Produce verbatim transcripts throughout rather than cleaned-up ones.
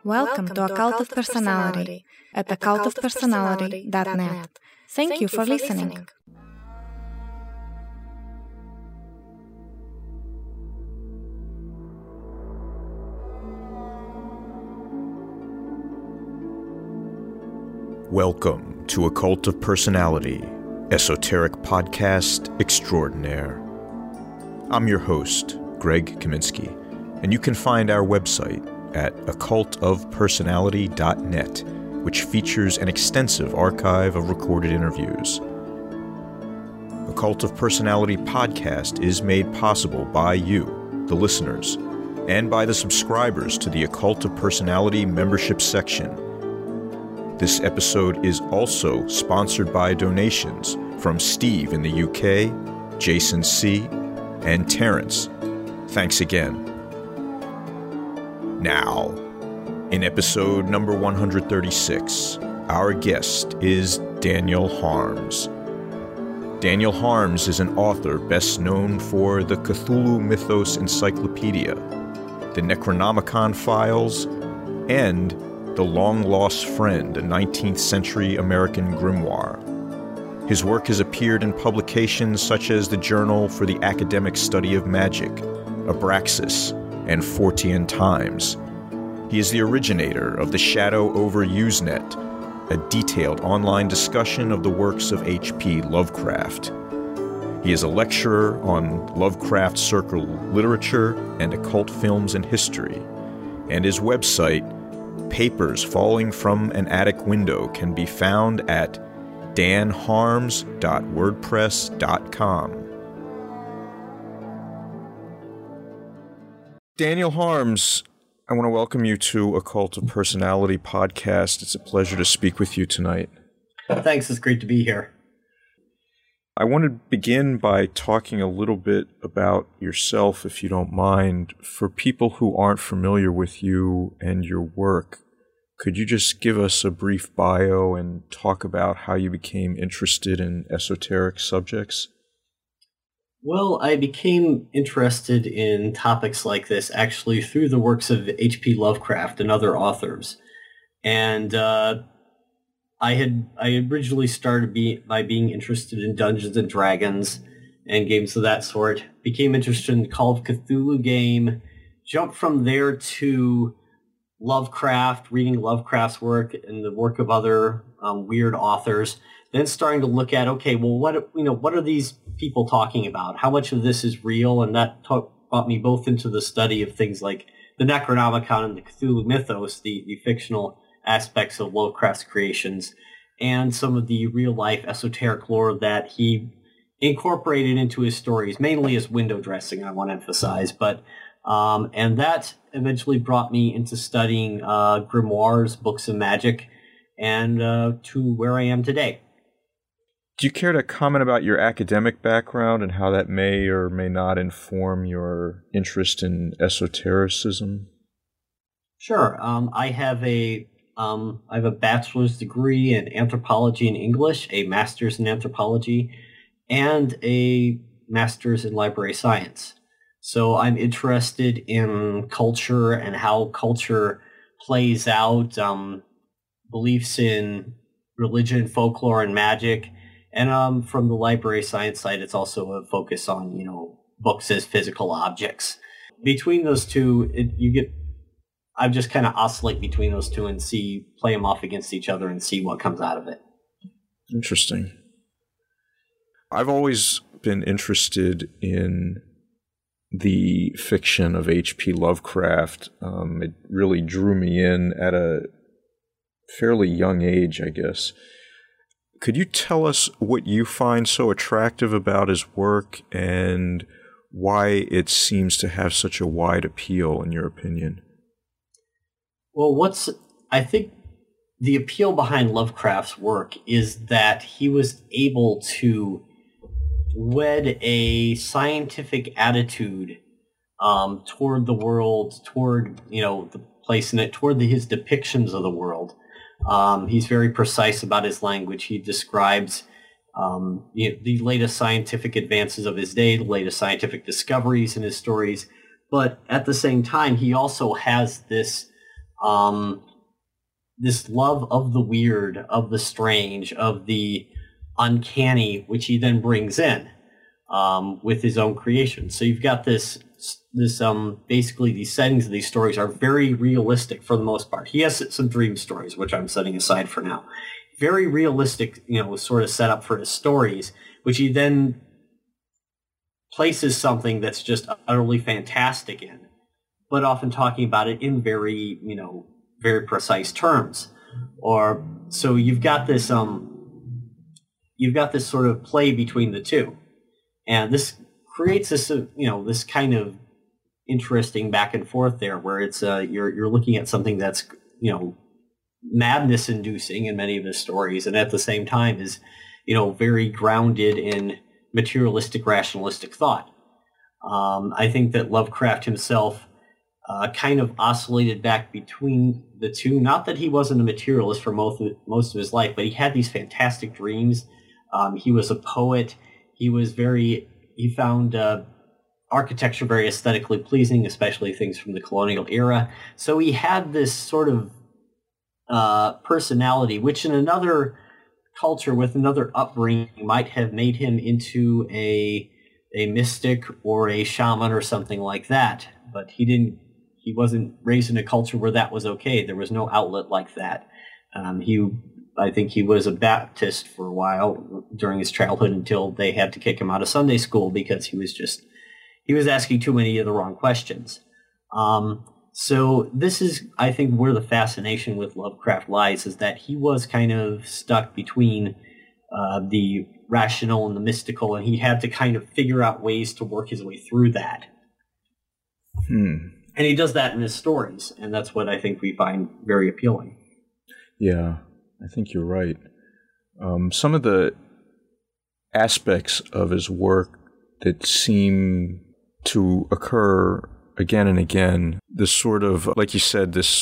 Welcome to A Cult of Personality at a cult of personality dot net. Thank you for listening. Welcome to A Cult of Personality, esoteric podcast extraordinaire. I'm your host, Greg Kaminsky, and you can find our website at a cult of personality dot net, which features an extensive archive of recorded interviews. A Cult of Personality podcast is made possible by you, the listeners, and by the subscribers to the A Cult of Personality membership section. This episode is also sponsored by donations from Steve in the U K, Jason C., and Terrence. Thanks again. Now, in episode number one hundred thirty-six, our guest is Daniel Harms. Daniel Harms is an author best known for the Cthulhu Mythos Encyclopedia, the Necronomicon Files, and The Long Lost Friend, a nineteenth century American grimoire. His work has appeared in publications such as the Journal for the Academic Study of Magic, Abraxas, and Fortean Times. He is the originator of the Shadow over Usenet, a detailed online discussion of the works of H P Lovecraft. He is a lecturer on Lovecraft Circle literature and occult films and history, and his website, Papers Falling from an Attic Window, can be found at dan harms dot wordpress dot com. Daniel Harms, I want to welcome you to A Cult of Personality podcast. It's a pleasure to speak with you tonight. Thanks, it's great to be here. I want to begin by talking a little bit about yourself, if you don't mind. For people who aren't familiar with you and your work, could you just give us a brief bio and talk about how you became interested in esoteric subjects? Well, I became interested in topics like this actually through the works of H P Lovecraft and other authors. And uh, I had I originally started be, by being interested in Dungeons and Dragons and games of that sort. Became interested in the Call of Cthulhu game. Jumped from there to Lovecraft, reading Lovecraft's work and the work of other um, weird authors. Then starting to look at, okay, well, what you know, what are these people talking about? How much of this is real? And that taught, brought me both into the study of things like the Necronomicon and the Cthulhu Mythos, the, the fictional aspects of Lovecraft's creations, and some of the real-life esoteric lore that he incorporated into his stories, mainly as window dressing, I want to emphasize. But um, and that eventually brought me into studying uh, grimoires, books of magic, and uh, to where I am today. Do you care to comment about your academic background and how that may or may not inform your interest in esotericism? Sure. Um, I have a um, I have a bachelor's degree in anthropology and English, a master's in anthropology, and a master's in library science. So I'm interested in culture and how culture plays out, um, beliefs in religion, folklore, and magic. And um, from the library science side, it's also a focus on, you know, books as physical objects. Between those two, it, you get, I just kind of oscillate between those two and see, play them off against each other and see what comes out of it. Interesting. I've always been interested in the fiction of H P Lovecraft. Um, it really drew me in at a fairly young age, I guess. Could you tell us what you find so attractive about his work and why it seems to have such a wide appeal, in your opinion? Well, what's I think the appeal behind Lovecraft's work is that he was able to wed a scientific attitude um, toward the world, toward, you know, the place in it, toward the, his depictions of the world. Um, he's very precise about his language. He describes um, you know, the latest scientific advances of his day, the latest scientific discoveries in his stories. But at the same time, he also has this Um, this love of the weird, of the strange, of the uncanny, which he then brings in um, with his own creation. So you've got this, this um, basically these settings of these stories are very realistic for the most part. He has some dream stories, which I'm setting aside for now. Very realistic, you know, sort of set up for his stories, which he then places something that's just utterly fantastic in, but often talking about it in very, you know, very precise terms. Or so you've got this, um, you've got this sort of play between the two, and this creates this, uh, you know, this kind of interesting back and forth there, where it's uh, you're you're looking at something that's, you know, madness-inducing in many of his stories, and at the same time is, you know, very grounded in materialistic, rationalistic thought. Um, I think that Lovecraft himself uh, kind of oscillated back between the two. Not that he wasn't a materialist for most of, most of his life, but he had these fantastic dreams. Um, he was a poet. He was very, he found uh, architecture very aesthetically pleasing, especially things from the colonial era. So he had this sort of uh, personality, which in another culture with another upbringing might have made him into a a mystic or a shaman or something like that. But he didn't. He wasn't raised in a culture where that was okay. There was no outlet like that. Um, he, I think, he was a Baptist for a while during his childhood until they had to kick him out of Sunday school because he was just he was asking too many of the wrong questions. Um, So this is, I think, where the fascination with Lovecraft lies, is that he was kind of stuck between uh, the rational and the mystical, and he had to kind of figure out ways to work his way through that. Hmm. And he does that in his stories, and that's what I think we find very appealing. Yeah, I think you're right. Um, some of the aspects of his work that seem to occur again and again, this sort of, like you said, this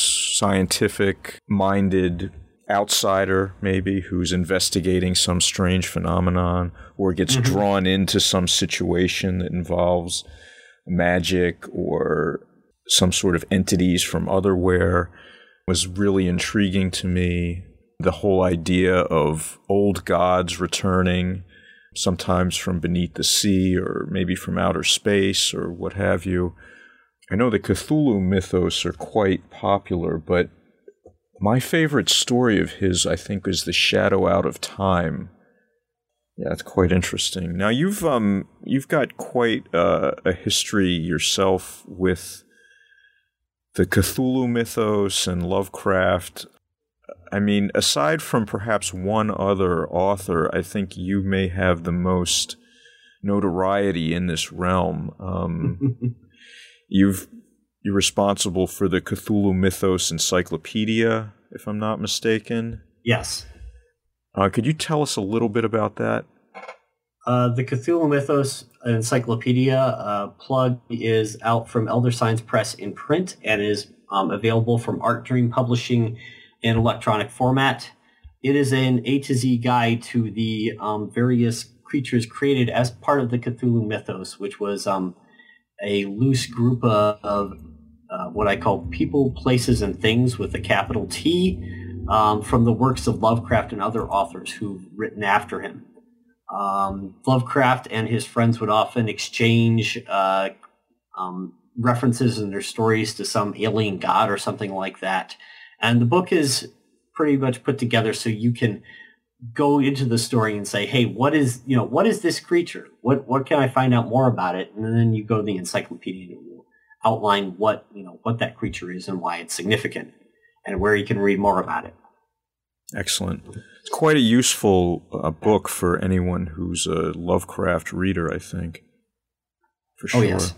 scientific-minded outsider, maybe, who's investigating some strange phenomenon or gets mm-hmm. drawn into some situation that involves magic or some sort of entities from otherwhere, was really intriguing to me. The whole idea of old gods returning, sometimes from beneath the sea or maybe from outer space or what have you. I know the Cthulhu mythos are quite popular, but my favorite story of his, I think, is The Shadow Out of Time. Yeah, it's quite interesting. Now, you've um you've got quite uh, a history yourself with the Cthulhu mythos and Lovecraft. I mean, aside from perhaps one other author, I think you may have the most notoriety in this realm. Um You've, you're responsible for the Cthulhu Mythos Encyclopedia, if I'm not mistaken. Yes. Uh, could you tell us a little bit about that? Uh, the Cthulhu Mythos Encyclopedia uh, plug is out from Elder Signs Press in print and is um, available from Art Dream Publishing in electronic format. It is an A to Z guide to the um, various creatures created as part of the Cthulhu Mythos, which was Um, a loose group of, of uh, what I call people, places, and things with a capital T um, from the works of Lovecraft and other authors who've written after him. Um, Lovecraft and his friends would often exchange uh, um, references in their stories to some alien god or something like that. And the book is pretty much put together so you can go into the story and say, hey, what is, you know, what is this creature? What what can I find out more about it? And then you go to the encyclopedia and it will outline what, you know, what that creature is and why it's significant and where you can read more about it. Excellent. It's quite a useful uh, book for anyone who's a Lovecraft reader, I think. For sure. Oh, yes.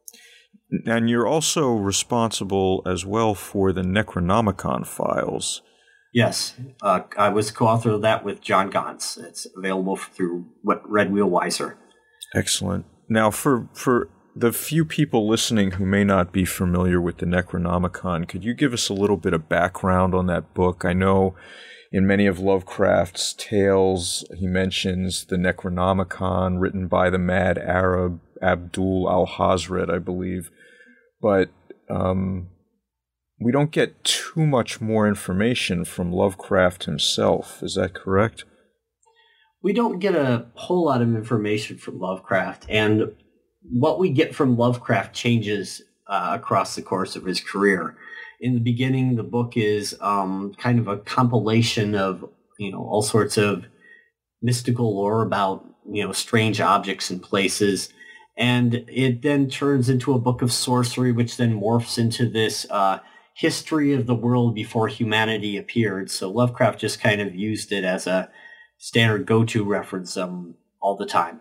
And you're also responsible as well for the Necronomicon files. Yes, uh, I was co-author of that with John Gantz. It's available through Red Wheel Weiser. Excellent. Now, for for the few people listening who may not be familiar with the Necronomicon, could you give us a little bit of background on that book? I know in many of Lovecraft's tales, he mentions the Necronomicon written by the mad Arab Abdul al-Hazred, I believe. But um, we don't get too much more information from Lovecraft himself. Is that correct? We don't get a whole lot of information from Lovecraft, and what we get from Lovecraft changes uh, across the course of his career. In the beginning, the book is um, kind of a compilation of, you know, all sorts of mystical lore about, you know, strange objects and places, and it then turns into a book of sorcery, which then morphs into this uh, history of the world before humanity appeared. So Lovecraft just kind of used it as a standard go-to reference um, all the time.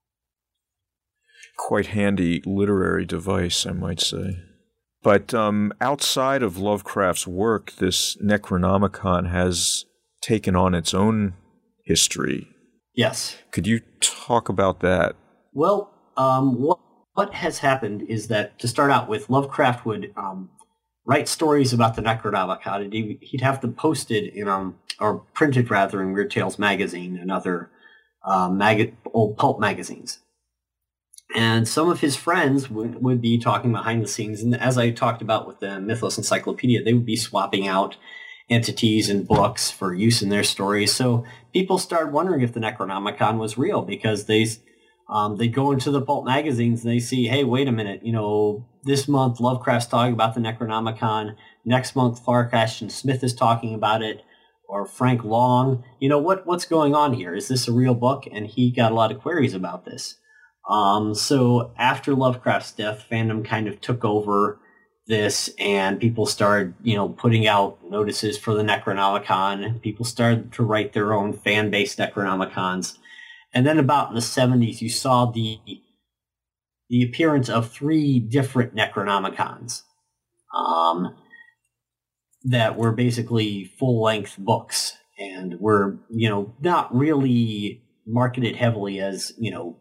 Quite handy literary device, I might say. But um, outside of Lovecraft's work, this Necronomicon has taken on its own history. Yes. Could you talk about that? Well, um, what, what has happened is that, to start out with, Lovecraft would um, write stories about the Necronomicon, and he, he'd have them posted in, um, or printed rather, in Weird Tales magazine and other uh, mag- old pulp magazines. And some of his friends would, would be talking behind the scenes, and as I talked about with the Mythos Encyclopedia, they would be swapping out entities and books for use in their stories. So people started wondering if the Necronomicon was real, because they um, they go into the pulp magazines and they see, hey, wait a minute, you know, this month Lovecraft's talking about the Necronomicon. Next month Clark Ashton Smith is talking about it, or Frank Long. You know, what what's going on here? Is this a real book? And he got a lot of queries about this. Um, so after Lovecraft's death, fandom kind of took over this, and people started, you know, putting out notices for the Necronomicon. People started to write their own fan-based Necronomicons. And then about in the seventies, you saw the the appearance of three different Necronomicons um, that were basically full-length books, and were, you know, not really marketed heavily as, you know,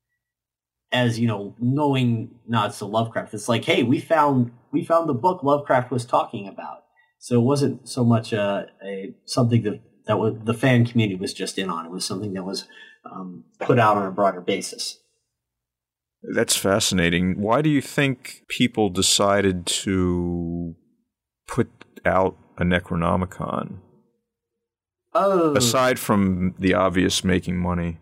as, you know, knowing nods to Lovecraft. It's like, hey, we found we found the book Lovecraft was talking about. So it wasn't so much a, a something that, that was, the fan community was just in on. It was something that was um, put out on a broader basis. That's fascinating. Why do you think people decided to put out a Necronomicon? Oh, aside from the obvious making money.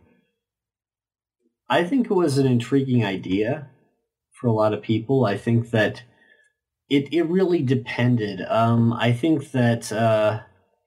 I think it was an intriguing idea for a lot of people. I think that it it really depended. Um, I think that uh,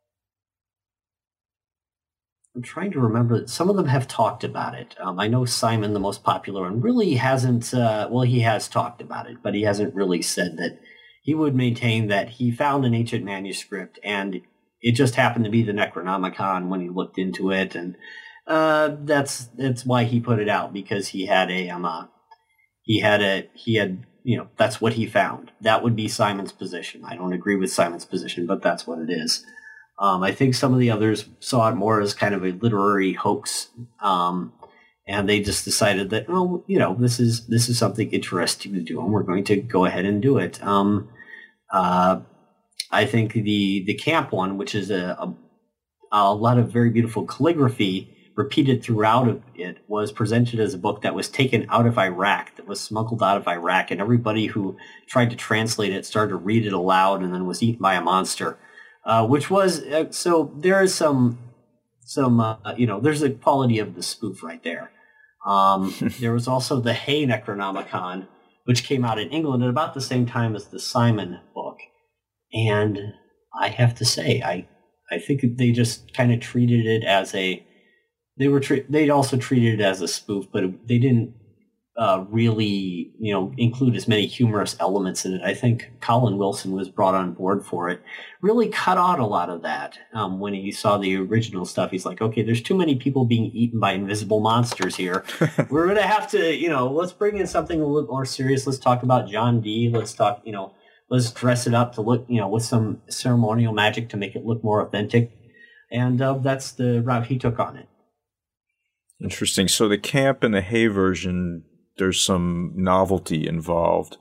I'm trying to remember. Some of them have talked about it. Um, I know Simon, the most popular one, really hasn't. Uh, well, he has talked about it, but he hasn't really said that. He would maintain that he found an ancient manuscript, and it just happened to be the Necronomicon when he looked into it, and uh, that's that's why he put it out, because he had a um uh, he had a he had you know that's what he found. That would be Simon's position. I don't agree with Simon's position, but that's what it is. Um, I think some of the others saw it more as kind of a literary hoax, um, and they just decided that, oh, you know, this is this is something interesting to do, and we're going to go ahead and do it. Um, uh, I think the the camp one, which is a, a a lot of very beautiful calligraphy repeated throughout it, was presented as a book that was taken out of Iraq, that was smuggled out of Iraq, and everybody who tried to translate it started to read it aloud and then was eaten by a monster. Uh, which was uh, so there is some some uh, you know there's a quality of the spoof right there. Um, there was also the Hay Necronomicon, which came out in England at about the same time as the Simon book, and I have to say I I think they just kind of treated it as a they were tre- they also treated it as a spoof, but it, they didn't uh, really you know include as many humorous elements in it. I think Colin Wilson was brought on board for it. Really cut out a lot of that um, when he saw the original stuff. He's like, okay, there's too many people being eaten by invisible monsters here. We're gonna have to, you know, let's bring in something a little more serious. Let's talk about John Dee. Let's talk, you know, let's dress it up to look, you know, with some ceremonial magic to make it look more authentic. And uh, that's the route he took on it. Interesting. So the camp and the Hay version, there's some novelty involved.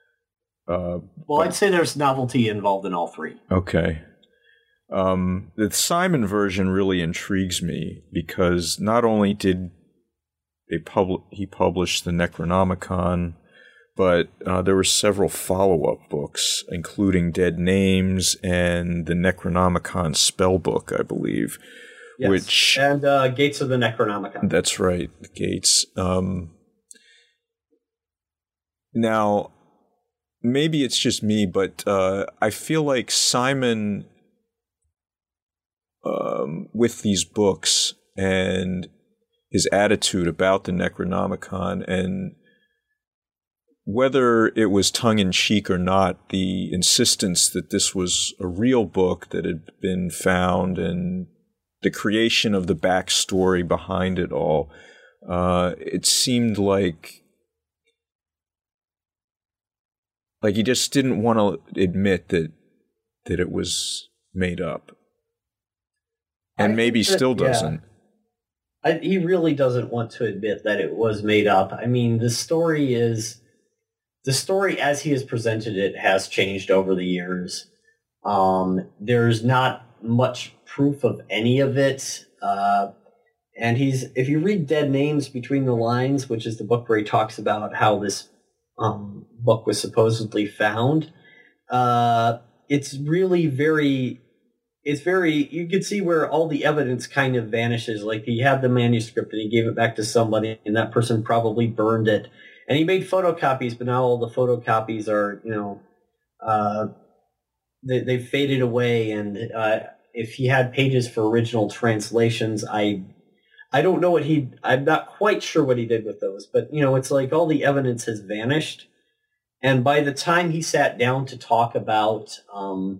Uh, well, I'd say there's novelty involved in all three. Okay. Um, the Simon version really intrigues me because not only did they pub- he publish the Necronomicon, but uh, there were several follow-up books, including Dead Names and the Necronomicon Spellbook, I believe. Yes, which and uh, Gates of the Necronomicon. That's right, the Gates. Um, now, maybe it's just me, but uh, I feel like Simon, um, with these books and his attitude about the Necronomicon, and whether it was tongue-in-cheek or not, the insistence that this was a real book that had been found and the creation of the backstory behind it all, uh, it seemed like like he just didn't want to admit that that it was made up, and I maybe that, still doesn't. Yeah. I, he really doesn't want to admit that it was made up. I mean, the story is the story as he has presented it has changed over the years. Um, there's not much proof of any of it. Uh, and he's, if you read Dead Names Between the Lines, which is the book where he talks about how this um, book was supposedly found, uh, it's really very, it's very, you can see where all the evidence kind of vanishes. Like he had the manuscript and he gave it back to somebody and that person probably burned it. And he made photocopies, but now all the photocopies are, you know, uh, they, they've faded away. And uh, if he had pages for original translations, I I don't know what he, I'm not quite sure what he did with those. But, you know, it's like all the evidence has vanished. And by the time he sat down to talk about um,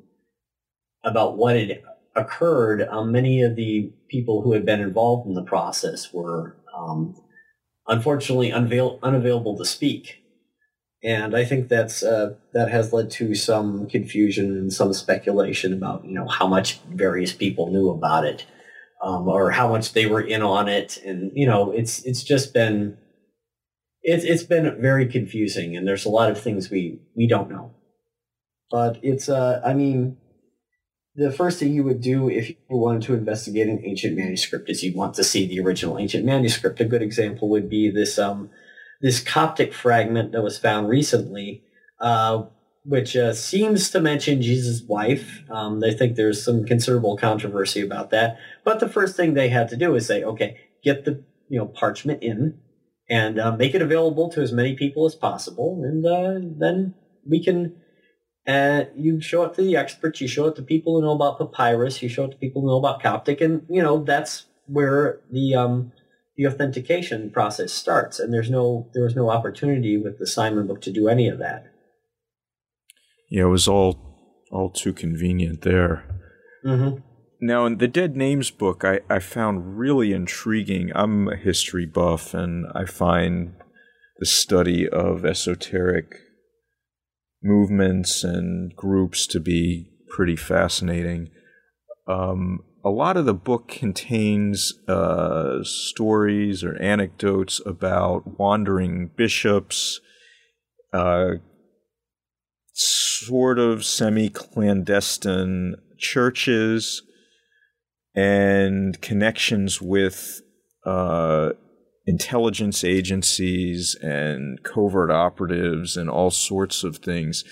about what had occurred, um, many of the people who had been involved in the process were um, unfortunately unavail- unavailable to speak. And I think that's uh, that has led to some confusion and some speculation about, you know, how much various people knew about it, um, or how much they were in on it. And, you know, it's it's just been it's it's been very confusing, and there's a lot of things we, we don't know. But it's uh, I mean, the first thing you would do if you wanted to investigate an ancient manuscript is you'd want to see the original ancient manuscript. A good example would be this um. This Coptic fragment that was found recently, uh, which uh, seems to mention Jesus' wife. Um, they think there's some considerable controversy about that. But the first thing they had to do is say, okay, get the you know parchment in and uh, make it available to as many people as possible, and uh, then we can. Uh, you show it to the experts. You show it to people who know about papyrus. You show it to people who know about Coptic, and you know that's where the um, the authentication process starts, and there's no there was no opportunity with the Simon book to do any of that. Yeah, it was all all too convenient there. Mm-hmm. Now, in the Dead Names book, I, I found really intriguing. I'm a history buff, and I find the study of esoteric movements and groups to be pretty fascinating. Um, A lot of the book contains uh, stories or anecdotes about wandering bishops, uh, sort of semi-clandestine churches, and connections with uh, intelligence agencies and covert operatives and all sorts of things.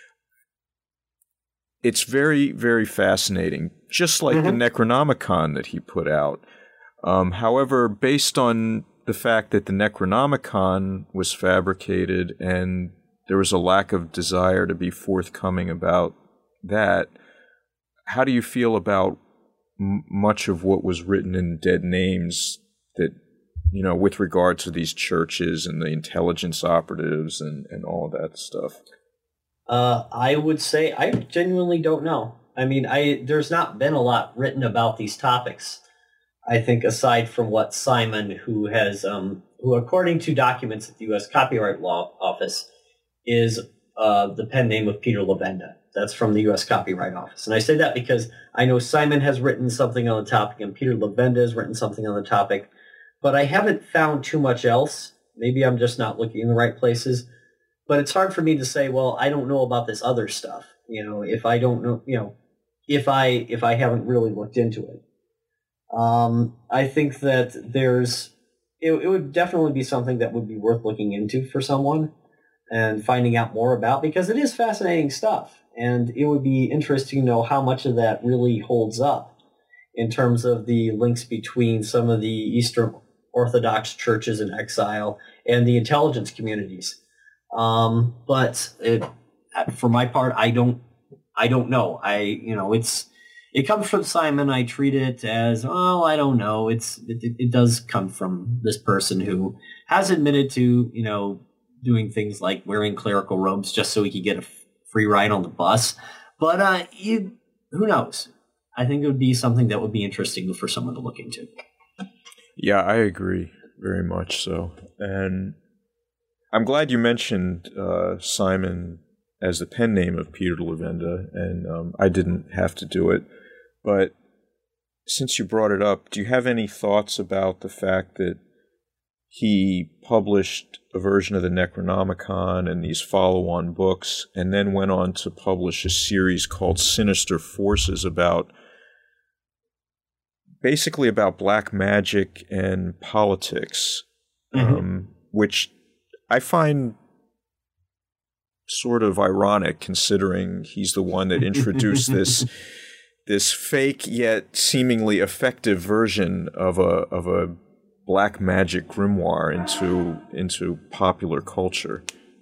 It's very, very fascinating, just like mm-hmm. the Necronomicon that he put out. Um, however, based on the fact that the Necronomicon was fabricated and there was a lack of desire to be forthcoming about that, how do you feel about m- much of what was written in Dead Names that, you know, with regard to these churches and the intelligence operatives and, and all that stuff? Uh, I would say I genuinely don't know. I mean, I there's not been a lot written about these topics. I think aside from what Simon, who has, um, who according to documents at the U S Copyright Law Office, is uh, the pen name of Peter Levenda. That's from the U S Copyright Office. And I say that because I know Simon has written something on the topic and Peter Levenda has written something on the topic, but I haven't found too much else. Maybe I'm just not looking in the right places. But it's hard for me to say, well, I don't know about this other stuff. You know, if I don't know, you know, if I if I haven't really looked into it. Um, I think that there's, it, it would definitely be something that would be worth looking into for someone. and finding out more about, because it is fascinating stuff. And it would be interesting to know how much of that really holds up in terms of the links between some of the Eastern Orthodox churches in exile and the intelligence communities. Um, but it, for my part, I don't, I don't know. I, you know, it's, it comes from Simon. I treat it as, oh, I don't know. It's, it, it does come from this person who has admitted to, you know, doing things like wearing clerical robes just so he could get a free ride on the bus. But uh, you, who knows? I think it would be something that would be interesting for someone to look into. Yeah, I agree very much so. And I'm glad you mentioned uh, Simon as the pen name of Peter Levenda, and um, I didn't have to do it. But since you brought it up, do you have any thoughts about the fact that he published a version of the Necronomicon and these follow-on books, and then went on to publish a series called Sinister Forces about, basically about black magic and politics, mm-hmm. um, which I find sort of ironic considering he's the one that introduced this this fake yet seemingly effective version of a of a black magic grimoire into into popular culture.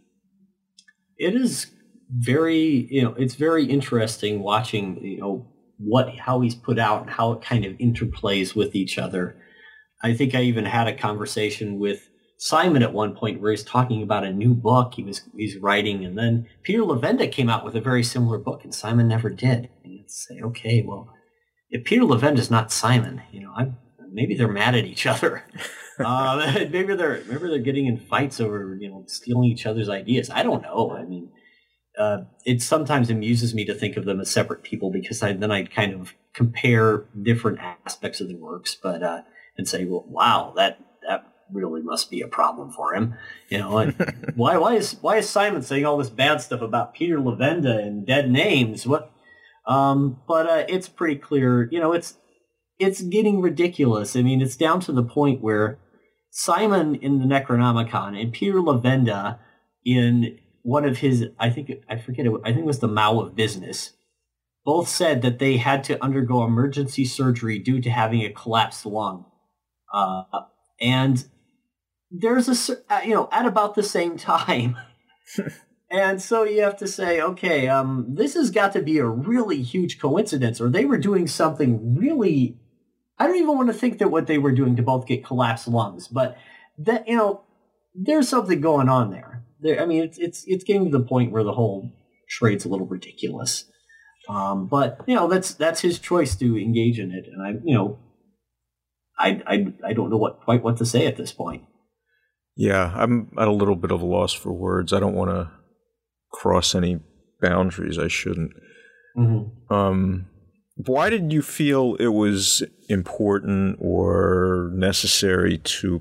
It is very, you know, it's very interesting watching, you know, what how he's put out and how it kind of interplays with each other. I think I even had a conversation with Simon at one point where he's talking about a new book he was he's writing, and then Peter Levenda came out with a very similar book, and Simon never did. And you'd say, okay, well, if Peter Levenda's not Simon, you know, I, maybe they're mad at each other. uh, maybe they're maybe they're getting in fights over, you know, stealing each other's ideas. I don't know. I mean, uh, it sometimes amuses me to think of them as separate people, because I, then I kind of compare different aspects of the works, but uh, and say, well, wow, that that. really must be a problem for him, you know. Like, why? Why is why is Simon saying all this bad stuff about Peter Levenda and dead names? What? Um, but uh, it's pretty clear, you know. It's it's getting ridiculous. I mean, it's down to the point where Simon in the Necronomicon and Peter Levenda in one of his, I think I forget it. I think it was the Mao of Business. Both said that they had to undergo emergency surgery due to having a collapsed lung, uh, and there's a, you know, at about the same time. And so you have to say, okay, um, this has got to be a really huge coincidence, or they were doing something really, I don't even want to think that what they were doing to both get collapsed lungs, but that, you know, there's something going on there. there I mean, it's, it's, it's getting to the point where the whole trade's a little ridiculous. Um, but, you know, that's, that's his choice to engage in it. And I, you know, I, I, I don't know what, quite what to say at this point. Yeah, I'm at a little bit of a loss for words. I don't want to cross any boundaries I shouldn't. Mm-hmm. Um, why did you feel it was important or necessary to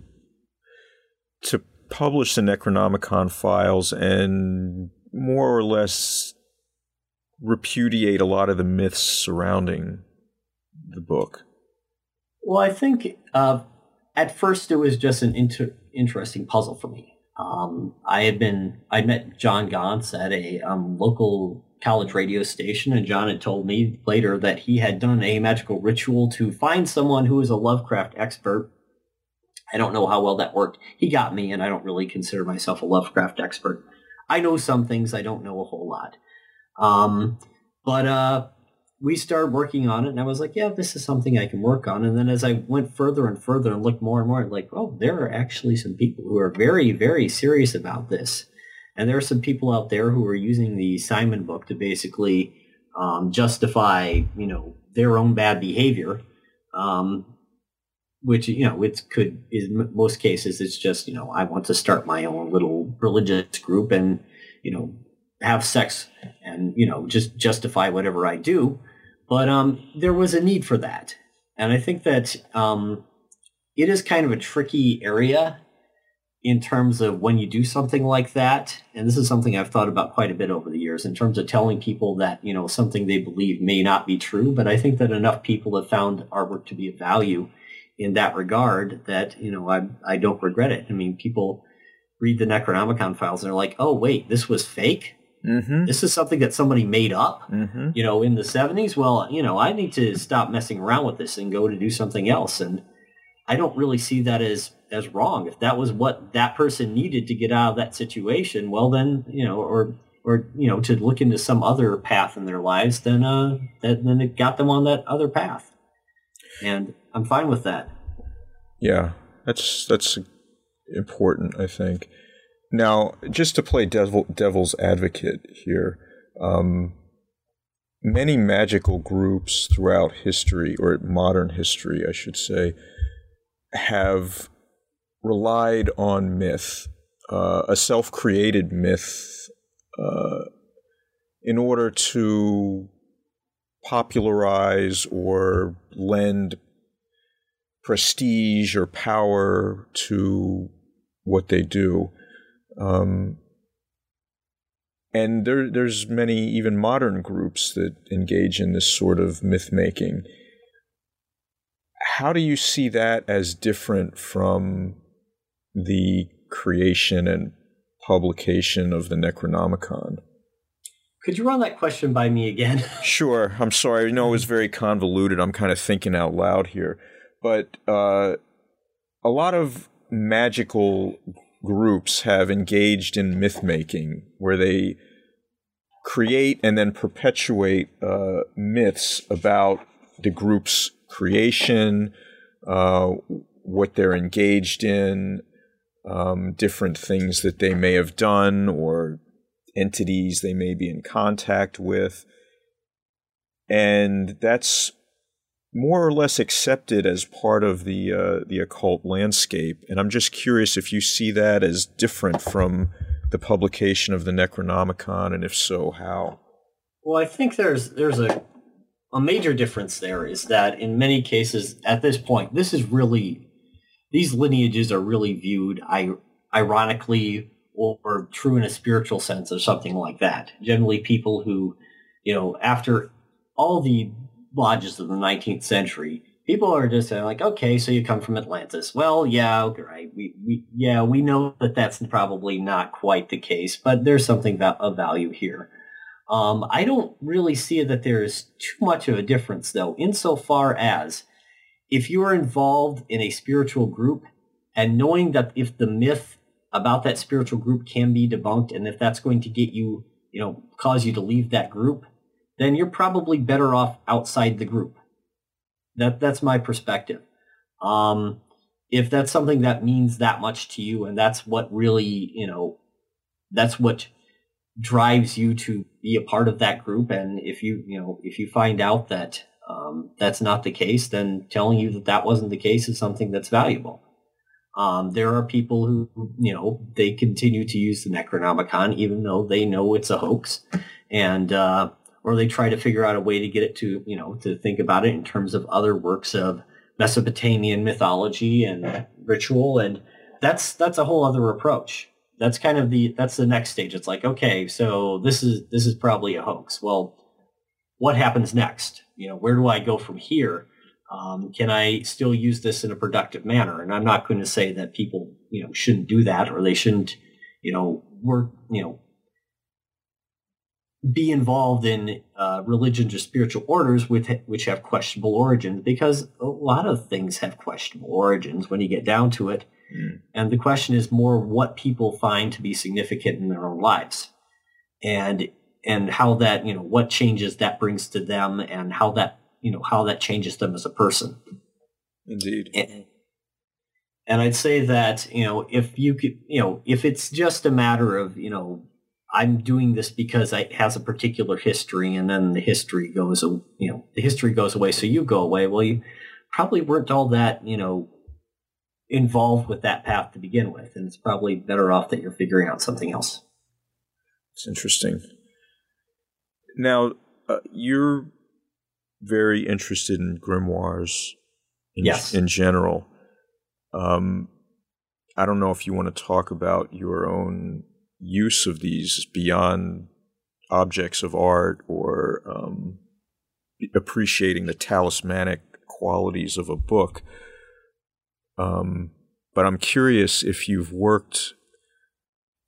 to publish the Necronomicon files and more or less repudiate a lot of the myths surrounding the book? Well, I think uh, at first it was just an inter- interesting puzzle for me. Um, I had been, I met John Gauntz at a um, local college radio station, and John had told me later that he had done a magical ritual to find someone who was a Lovecraft expert. I don't know how well that worked. He got me, and I don't really consider myself a Lovecraft expert. I know some things, I don't know a whole lot. Um, but uh, we started working on it, and I was like, yeah, this is something I can work on. And then as I went further and further and looked more and more, like, oh, there are actually some people who are very, very serious about this. And there are some people out there who are using the Simon book to basically um, justify, you know, their own bad behavior, um, which, you know, it could, in most cases, it's just, you know, I want to start my own little religious group and, you know, have sex and, you know, just justify whatever I do. But um, there was a need for that. And I think that um, it is kind of a tricky area in terms of when you do something like that. And this is something I've thought about quite a bit over the years in terms of telling people that, you know, something they believe may not be true. But I think that enough people have found our work to be of value in that regard that, you know, I, I don't regret it. I mean, people read the Necronomicon files and they're like, oh, wait, this was fake? Mm-hmm. This is something that somebody made up, mm-hmm. you know, in the seventies? Well, you know, I need to stop messing around with this and go to do something else. And I don't really see that as, as wrong. If that was what that person needed to get out of that situation, well then, you know, or, or you know, to look into some other path in their lives, then, uh, that, then it got them on that other path. And I'm fine with that. Yeah, that's that's important, I think. Now, just to play devil, devil's advocate here, um, many magical groups throughout history, or modern history, I should say, have relied on myth, uh, a self-created myth, uh, in order to popularize or lend prestige or power to what they do. Um, and there, there's many even modern groups that engage in this sort of myth-making. How do you see that as different from the creation and publication of the Necronomicon? Could you run that question by me again? Sure. I'm sorry. I know it was very convoluted. I'm kind of thinking out loud here. But uh, a lot of magical groups have engaged in myth-making, where they create and then perpetuate uh, myths about the group's creation, uh, what they're engaged in, um, different things that they may have done, or entities they may be in contact with. And that's more or less accepted as part of the uh, the occult landscape. And I'm just curious if you see that as different from the publication of the Necronomicon, and if so, how? Well, I think there's there's a a major difference there, is that in many cases at this point, this is really, these lineages are really viewed I, ironically or, or true in a spiritual sense or something like that. Generally people who, you know, after all the lodges of the nineteenth century, people are just like, okay, so you come from Atlantis. Well, yeah, okay, right. We, we, yeah, we know that that's probably not quite the case, but there's something of value here. Um, I don't really see that there's too much of a difference, though, insofar as if you are involved in a spiritual group and knowing that if the myth about that spiritual group can be debunked, and if that's going to get you, you know, cause you to leave that group, then you're probably better off outside the group. That that's my perspective. Um, if that's something that means that much to you, and that's what really, you know, that's what drives you to be a part of that group, and if you, you know, if you find out that um, that's not the case, then telling you that that wasn't the case is something that's valuable. Um, there are people who, you know, they continue to use the Necronomicon even though they know it's a hoax, and uh, or they try to figure out a way to get it to, you know, to think about it in terms of other works of Mesopotamian mythology and ritual, and that's that's a whole other approach. That's kind of the that's the next stage. It's like, okay, so this is this is probably a hoax. Well, what happens next? You know, where do I go from here? Um, can I still use this in a productive manner? And I'm not going to say that people, you know, shouldn't do that, or they shouldn't, you know, work, you know, be involved in uh, religions or spiritual orders with which have questionable origins, because a lot of things have questionable origins when you get down to it. Mm. And the question is more what people find to be significant in their own lives, and and how that, you know, what changes that brings to them, and how that, you know, how that changes them as a person. Indeed. And, and I'd say that, you know, if you could, you know, if it's just a matter of, you know, I'm doing this because it has a particular history, and then the history goes, you know, the history goes away, so you go away. Well, you probably weren't all that, you know, involved with that path to begin with, and it's probably better off that you're figuring out something else. It's interesting. Now, uh, you're very interested in grimoires in, yes. in general. Um, I don't know if you want to talk about your own use of these beyond objects of art, or um, appreciating the talismanic qualities of a book. Um, but I'm curious if you've worked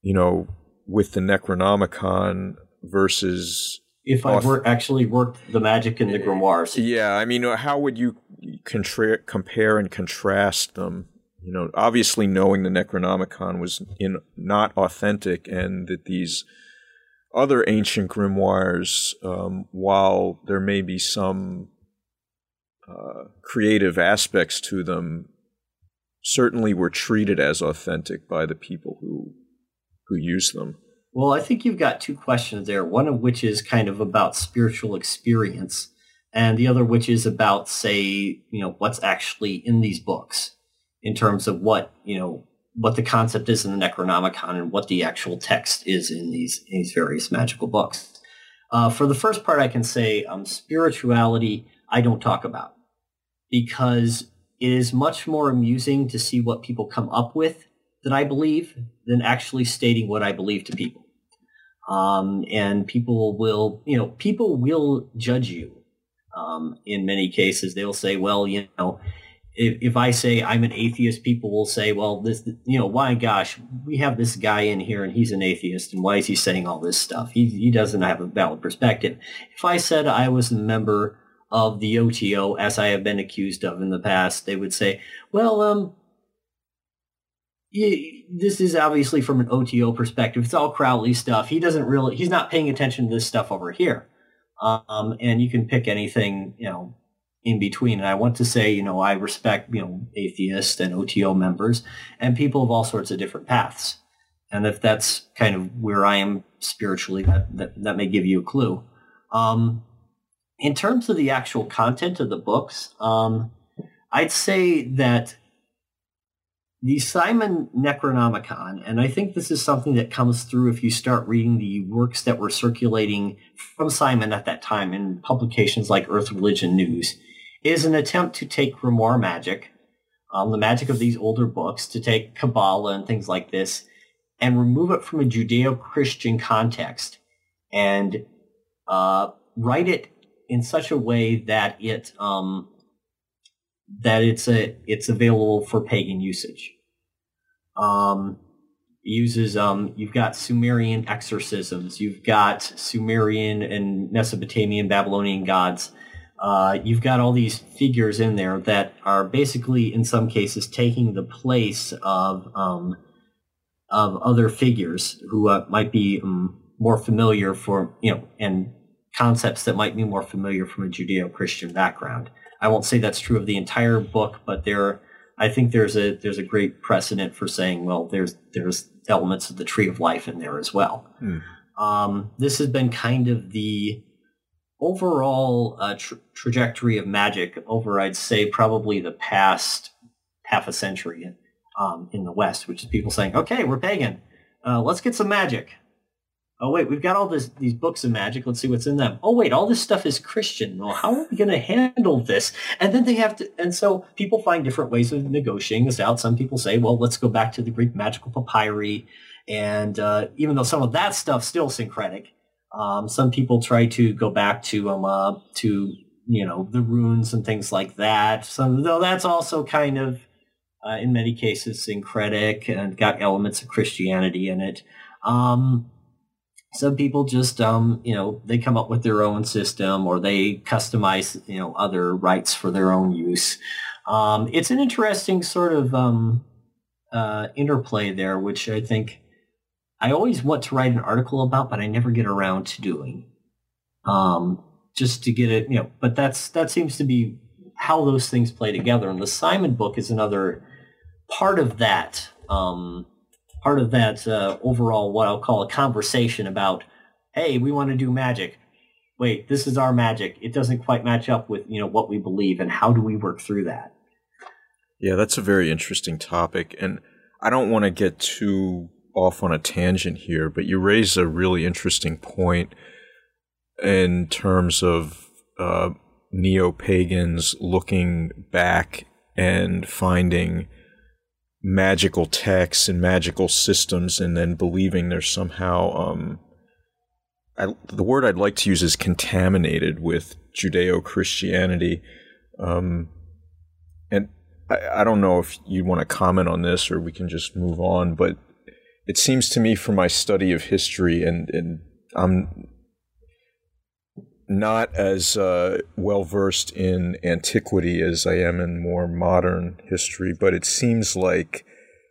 you know, with the Necronomicon versus... If I were actually worked the magic in the grimoires. Yeah, I mean, how would you contra- compare and contrast them? You know, obviously knowing the Necronomicon was in, not authentic, and that these other ancient grimoires, um, while there may be some uh, creative aspects to them, certainly were treated as authentic by the people who who use them. Well, I think you've got two questions there, one of which is kind of about spiritual experience, and the other which is about, say, you know, what's actually in these books in terms of what, you know, what the concept is in the Necronomicon and what the actual text is in these, in these various magical books. Uh, for the first part, I can say um, spirituality I don't talk about, because it is much more amusing to see what people come up with that I believe than actually stating what I believe to people. Um, and people will, you know, people will judge you. Um, in many cases, they'll say, well, you know, if, if I say I'm an atheist, people will say, well, this, you know, why, gosh, we have this guy in here and he's an atheist, and why is he saying all this stuff? He, he doesn't have a valid perspective. If I said I was a member of the O T O, as I have been accused of in the past, they would say, well, um, this is obviously from an O T O perspective. It's all Crowley stuff. He doesn't really, he's not paying attention to this stuff over here. Um, and you can pick anything, you know, in between. And I want to say, you know, I respect, you know, atheists and O T O members and people of all sorts of different paths. And if that's kind of where I am spiritually, that, that, that may give you a clue. Um, in terms of the actual content of the books, um, I'd say that the Simon Necronomicon, and I think this is something that comes through if you start reading the works that were circulating from Simon at that time in publications like Earth Religion News, is an attempt to take grimoire magic, um, the magic of these older books, to take Kabbalah and things like this, and remove it from a Judeo-Christian context and uh, write it in such a way that it um, that it's a it's available for pagan usage. Um, uses um, you've got Sumerian exorcisms, you've got Sumerian and Mesopotamian Babylonian gods. Uh, you've got all these figures in there that are basically, in some cases, taking the place of um, of other figures who uh, might be um, more familiar for, you know, and concepts that might be more familiar from a Judeo-Christian background. I won't say that's true of the entire book, but there, I think there's a there's a great precedent for saying, well, there's there's elements of the Tree of Life in there as well. Hmm. Um, this has been kind of the overall uh, tra- trajectory of magic over, I'd say, probably the past half a century um, in the West, which is people saying, okay, we're pagan. Uh, let's get some magic. Oh, wait, we've got all this, these books of magic. Let's see what's in them. Oh, wait, all this stuff is Christian. Well, how are we going to handle this? And then they have to, and so people find different ways of negotiating this out. Some people say, well, let's go back to the Greek magical papyri. And uh, even though some of that stuff's still syncretic, um, some people try to go back to, um, uh, to, you know, the runes and things like that. So, though that's also kind of, uh, in many cases, syncretic and got elements of Christianity in it. Um, Some people just, um, you know, they come up with their own system, or they customize, you know, other rites for their own use. Um, it's an interesting sort of um, uh, interplay there, which I think I always want to write an article about, but I never get around to doing. Um, just to get it, you know, but that's that seems to be how those things play together. And the Simon book is another part of that. Um, part of that uh, overall, what I'll call a conversation about, hey, we want to do magic. Wait, this is our magic. It doesn't quite match up with, you know, what we believe, and how do we work through that? Yeah, that's a very interesting topic, and I don't want to get too off on a tangent here, but you raise a really interesting point in terms of uh, neo-pagans looking back and finding magical texts and magical systems, and then believing they're somehow, um, I, the word I'd like to use is contaminated with Judeo-Christianity. Um, and I, I don't know if you want to comment on this, or we can just move on, but it seems to me from my study of history, and, and I'm not as uh, well-versed in antiquity as I am in more modern history, but it seems like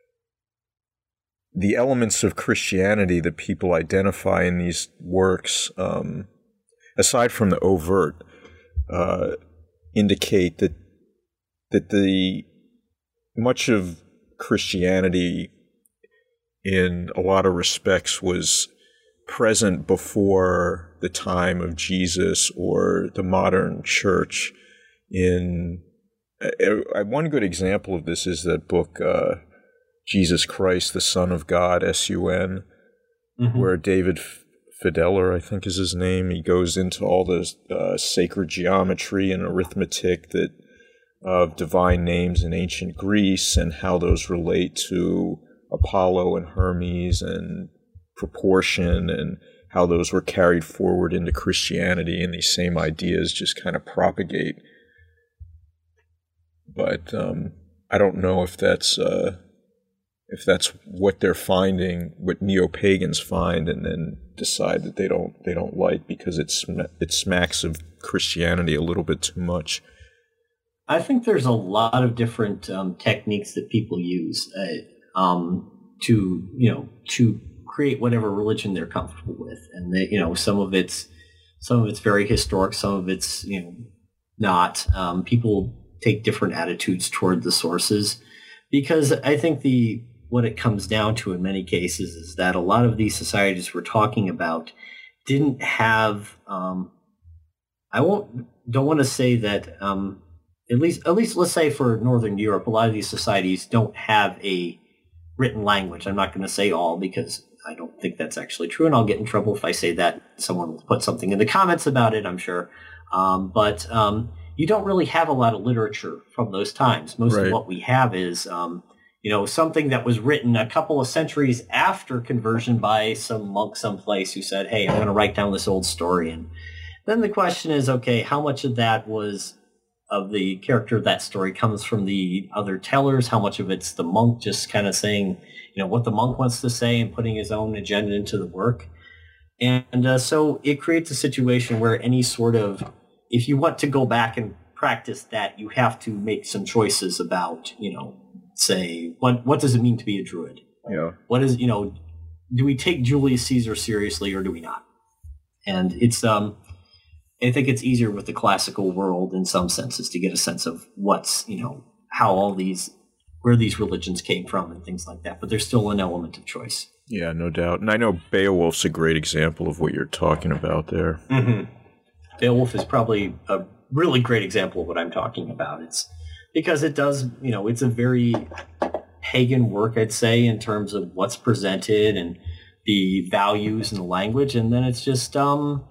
the elements of Christianity that people identify in these works, um, aside from the overt, uh, indicate that that the much of Christianity in a lot of respects was present before the time of Jesus or the modern church. In uh, one good example of this is that book, uh, Jesus Christ, the Son of God, S U N, mm-hmm. where David Fideler, I think is his name, he goes into all this uh, sacred geometry and arithmetic that of divine names in ancient Greece and how those relate to Apollo and Hermes and proportion, and how those were carried forward into Christianity, and these same ideas just kind of propagate. But um, I don't know if that's uh, if that's what they're finding, what neo-pagans find, and then decide that they don't they don't like because it's it smacks of Christianity a little bit too much. I think there's a lot of different um, techniques that people use uh, um, to you know to create whatever religion they're comfortable with, and they, you know some of it's some of it's very historic, some of it's you know not. Um, people take different attitudes toward the sources, because I think the what it comes down to in many cases is that a lot of these societies we're talking about didn't have. Um, I won't don't want to say that um, at least at least let's say for Northern Europe, a lot of these societies don't have a written language. I'm not going to say all, because I don't think that's actually true, and I'll get in trouble if I say that. Someone will put something in the comments about it, I'm sure. Um, but um, you don't really have a lot of literature from those times. Most right. of what we have is, um, you know, something that was written a couple of centuries after conversion by some monk someplace who said, hey, I'm going to write down this old story. And then the question is, okay, how much of that was of the character of that story comes from the other tellers? How much of it's the monk just kind of saying, you know, what the monk wants to say and putting his own agenda into the work? And uh, so it creates a situation where any sort of, if you want to go back and practice that, you have to make some choices about, you know, say, what what does it mean to be a druid? Yeah. What is, you know, do we take Julius Caesar seriously or do we not? And it's, um, I think it's easier with the classical world in some senses to get a sense of what's, you know, how all these, where these religions came from and things like that. But there's still an element of choice. Yeah, no doubt. And I know Beowulf's a great example of what you're talking about there. Mm-hmm. Beowulf is probably a really great example of what I'm talking about. It's because it does, you know, it's a very pagan work, I'd say, in terms of what's presented and the values and the language. And then it's just, um,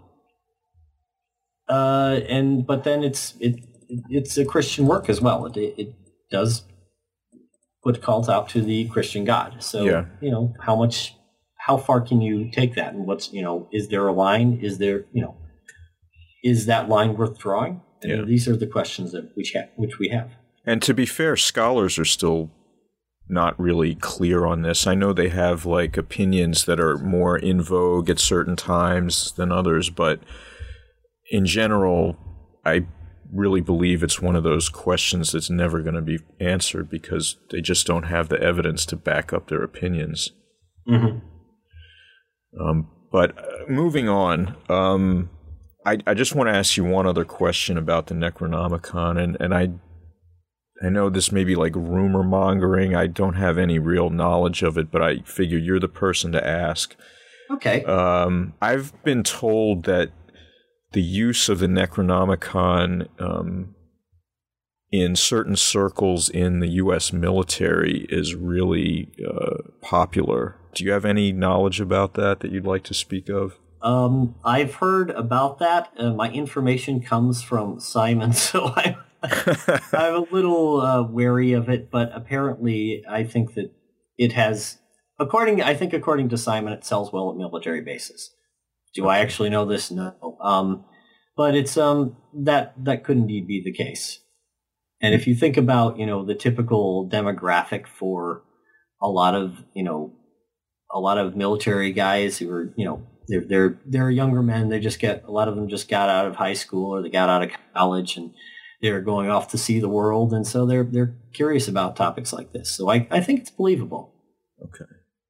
uh, and, but then it's, it, it's a Christian work as well. It, it does put calls out to the Christian God. So, yeah. you know, how much, how far can you take that? And what's, you know, is there a line? Is there, you know, is that line worth drawing? I mean, yeah. These are the questions that we ha- which we have. And to be fair, scholars are still not really clear on this. I know they have like opinions that are more in vogue at certain times than others, but in general, I really believe it's one of those questions that's never going to be answered because they just don't have the evidence to back up their opinions. Mm-hmm. Um, but uh, moving on, um, I, I just want to ask you one other question about the Necronomicon, and, and I I know this may be like rumor mongering. I don't have any real knowledge of it, but I figure you're the person to ask. Okay. Um, I've been told that the use of the Necronomicon um, in certain circles in the U S military is really uh, popular. Do you have any knowledge about that that you'd like to speak of? Um, I've heard about that. Uh, my information comes from Simon, so I'm, I'm a little uh, wary of it. But apparently, I think that it has, according, I think according to Simon, it sells well at military bases. Do I actually know this? No. Um, but it's um that that could indeed be the case. And if you think about, you know, the typical demographic for a lot of, you know, a lot of military guys who are, you know, they're they're they're younger men. They just get a lot of them just got out of high school or they got out of college and they're going off to see the world, and so they're they're curious about topics like this. So I, I think it's believable. Okay.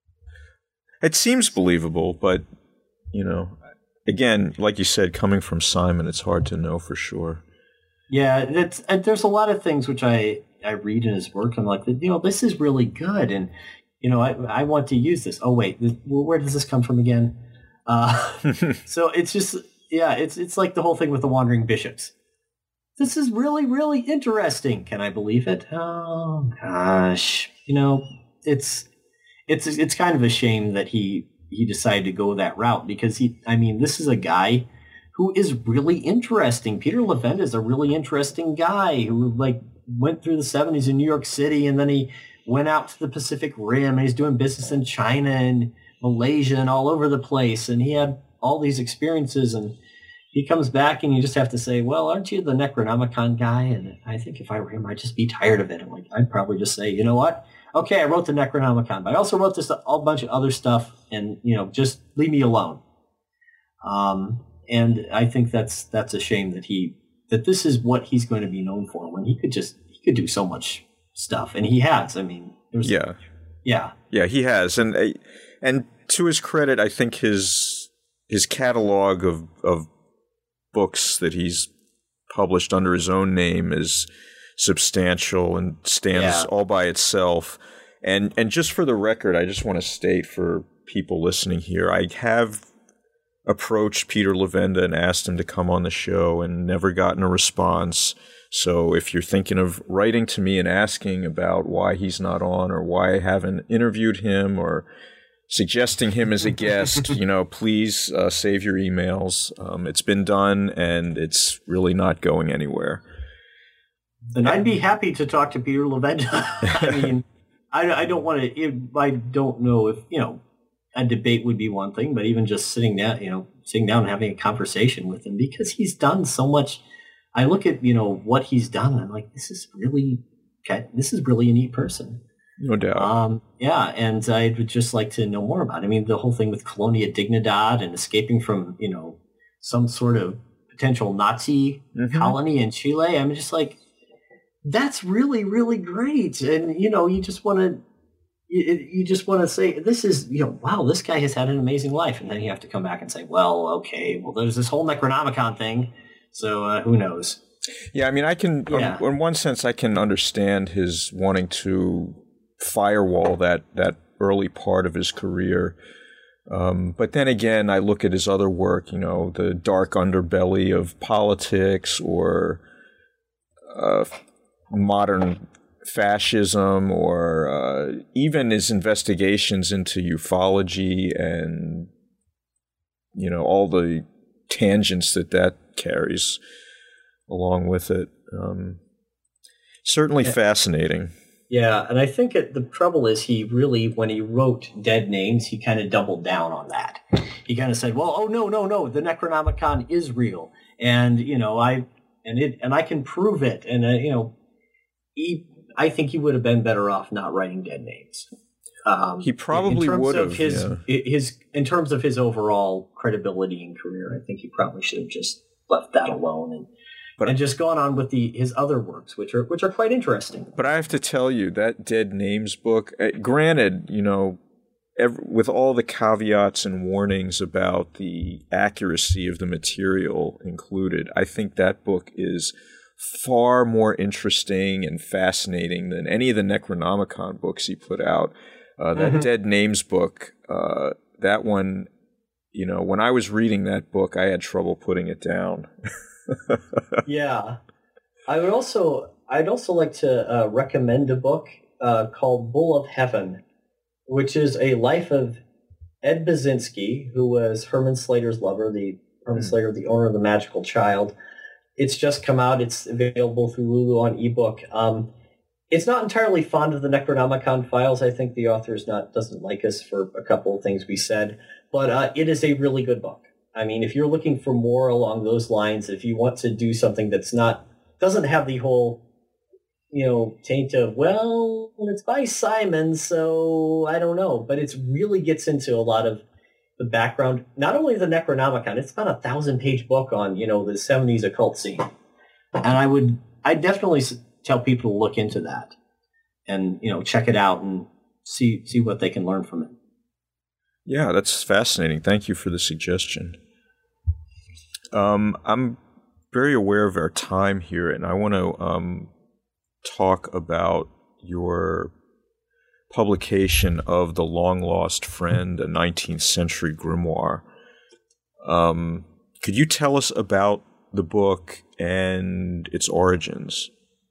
It seems believable, but, you know, again, like you said, coming from Simon, it's hard to know for sure. Yeah, it's, and there's a lot of things which I, I read in his work. I'm like, you know, this is really good, and, you know, I I want to use this. Oh, wait, this, where does this come from again? Uh, so it's just, yeah, it's it's like the whole thing with the Wandering Bishops. This is really, really interesting. Can I believe it? Oh, gosh. You know, it's it's it's kind of a shame that he, he decided to go that route because, he. I mean, this is a guy who is really interesting. Peter Levenda is a really interesting guy who, like, went through the seventies in New York City, and then he went out to the Pacific Rim, and he's doing business in China and Malaysia and all over the place, and he had all these experiences, and he comes back, and you just have to say, well, aren't you the Necronomicon guy? And I think if I were him, I'd just be tired of it. I'm like, I'd probably just say, you know what? Okay, I wrote the Necronomicon, but I also wrote this a whole bunch of other stuff, and, you know, just leave me alone. Um, and I think that's that's a shame that he that this is what he's going to be known for when he could just he could do so much stuff, and he has. I mean, there's yeah, yeah, yeah, he has, and and to his credit, I think his his catalog of of books that he's published under his own name is substantial and stands Yeah. all by itself. And and just for the record, I just want to state for people listening here, I have approached Peter Levenda and asked him to come on the show and never gotten a response. So if you're thinking of writing to me and asking about why he's not on or why I haven't interviewed him or suggesting him as a guest, you know, please uh, save your emails. Um, it's been done, and it's really not going anywhere. And I'd be happy to talk to Peter Levenda. I mean, I, I don't want to. I don't know if you know a debate would be one thing, but even just sitting down, you know, sitting down and having a conversation with him because he's done so much. I look at you know what he's done. And I'm like, this is really, this is really a neat person. No doubt. Um, yeah, and I would just like to know more about it. I mean, the whole thing with Colonia Dignidad and escaping from, you know, some sort of potential Nazi Mm-hmm. colony in Chile. I'm just like, that's really, really great. And, you know, you just want to, you, you just want to say, this is, you know, wow, this guy has had an amazing life. And then you have to come back and say, well, okay, well, there's this whole Necronomicon thing. So uh, who knows? Yeah, I mean, I can, Yeah. um, in one sense, I can understand his wanting to firewall that that early part of his career. Um, but then again, I look at his other work, you know, the dark underbelly of politics or uh, modern fascism or uh, even his investigations into ufology and, you know, all the tangents that that carries along with it. Um, certainly Yeah. fascinating. Yeah, and I think it, the trouble is he really, when he wrote Dead Names, he kind of doubled down on that. He kind of said, "Well, oh no, no, no, the Necronomicon is real, and you know, I and it and I can prove it." And uh, you know, he, I think he would have been better off not writing Dead Names. Um, He probably in terms would of have, his yeah. his in terms of his overall credibility and career. I think he probably should have just left that alone and. But- and just gone on with the his other works, which are which are quite interesting. But I have to tell you, that Dead Names book, uh, granted, you know, every, with all the caveats and warnings about the accuracy of the material included, I think that book is far more interesting and fascinating than any of the Necronomicon books he put out. Uh, that Mhm. Dead Names book, uh, that one, you know, when I was reading that book, I had trouble putting it down. Yeah, I would also I'd also like to uh, recommend a book uh, called Bull of Heaven, which is a life of Ed Basinski, who was Herman Slater's lover, the Herman Mm. Slater, the owner of the Magical Child. It's just come out. It's available through Lulu on ebook. Um, it's not entirely fond of the Necronomicon files. I think the author is not doesn't like us for a couple of things we said, but uh, it is a really good book. I mean, if you're looking for more along those lines, if you want to do something that's not doesn't have the whole you know, taint of, well, it's by Simon, so I don't know. But it really gets into a lot of the background, not only the Necronomicon, it's about a thousand-page book on, you know, the seventies occult scene. And I would, I definitely tell people to look into that and, you know, check it out and see see what they can learn from it. Yeah, that's fascinating. Thank you for the suggestion. Um, I'm very aware of our time here, and I want to um, talk about your publication of The Long Lost Friend, a nineteenth century grimoire. Um, could you tell us about the book and its origins?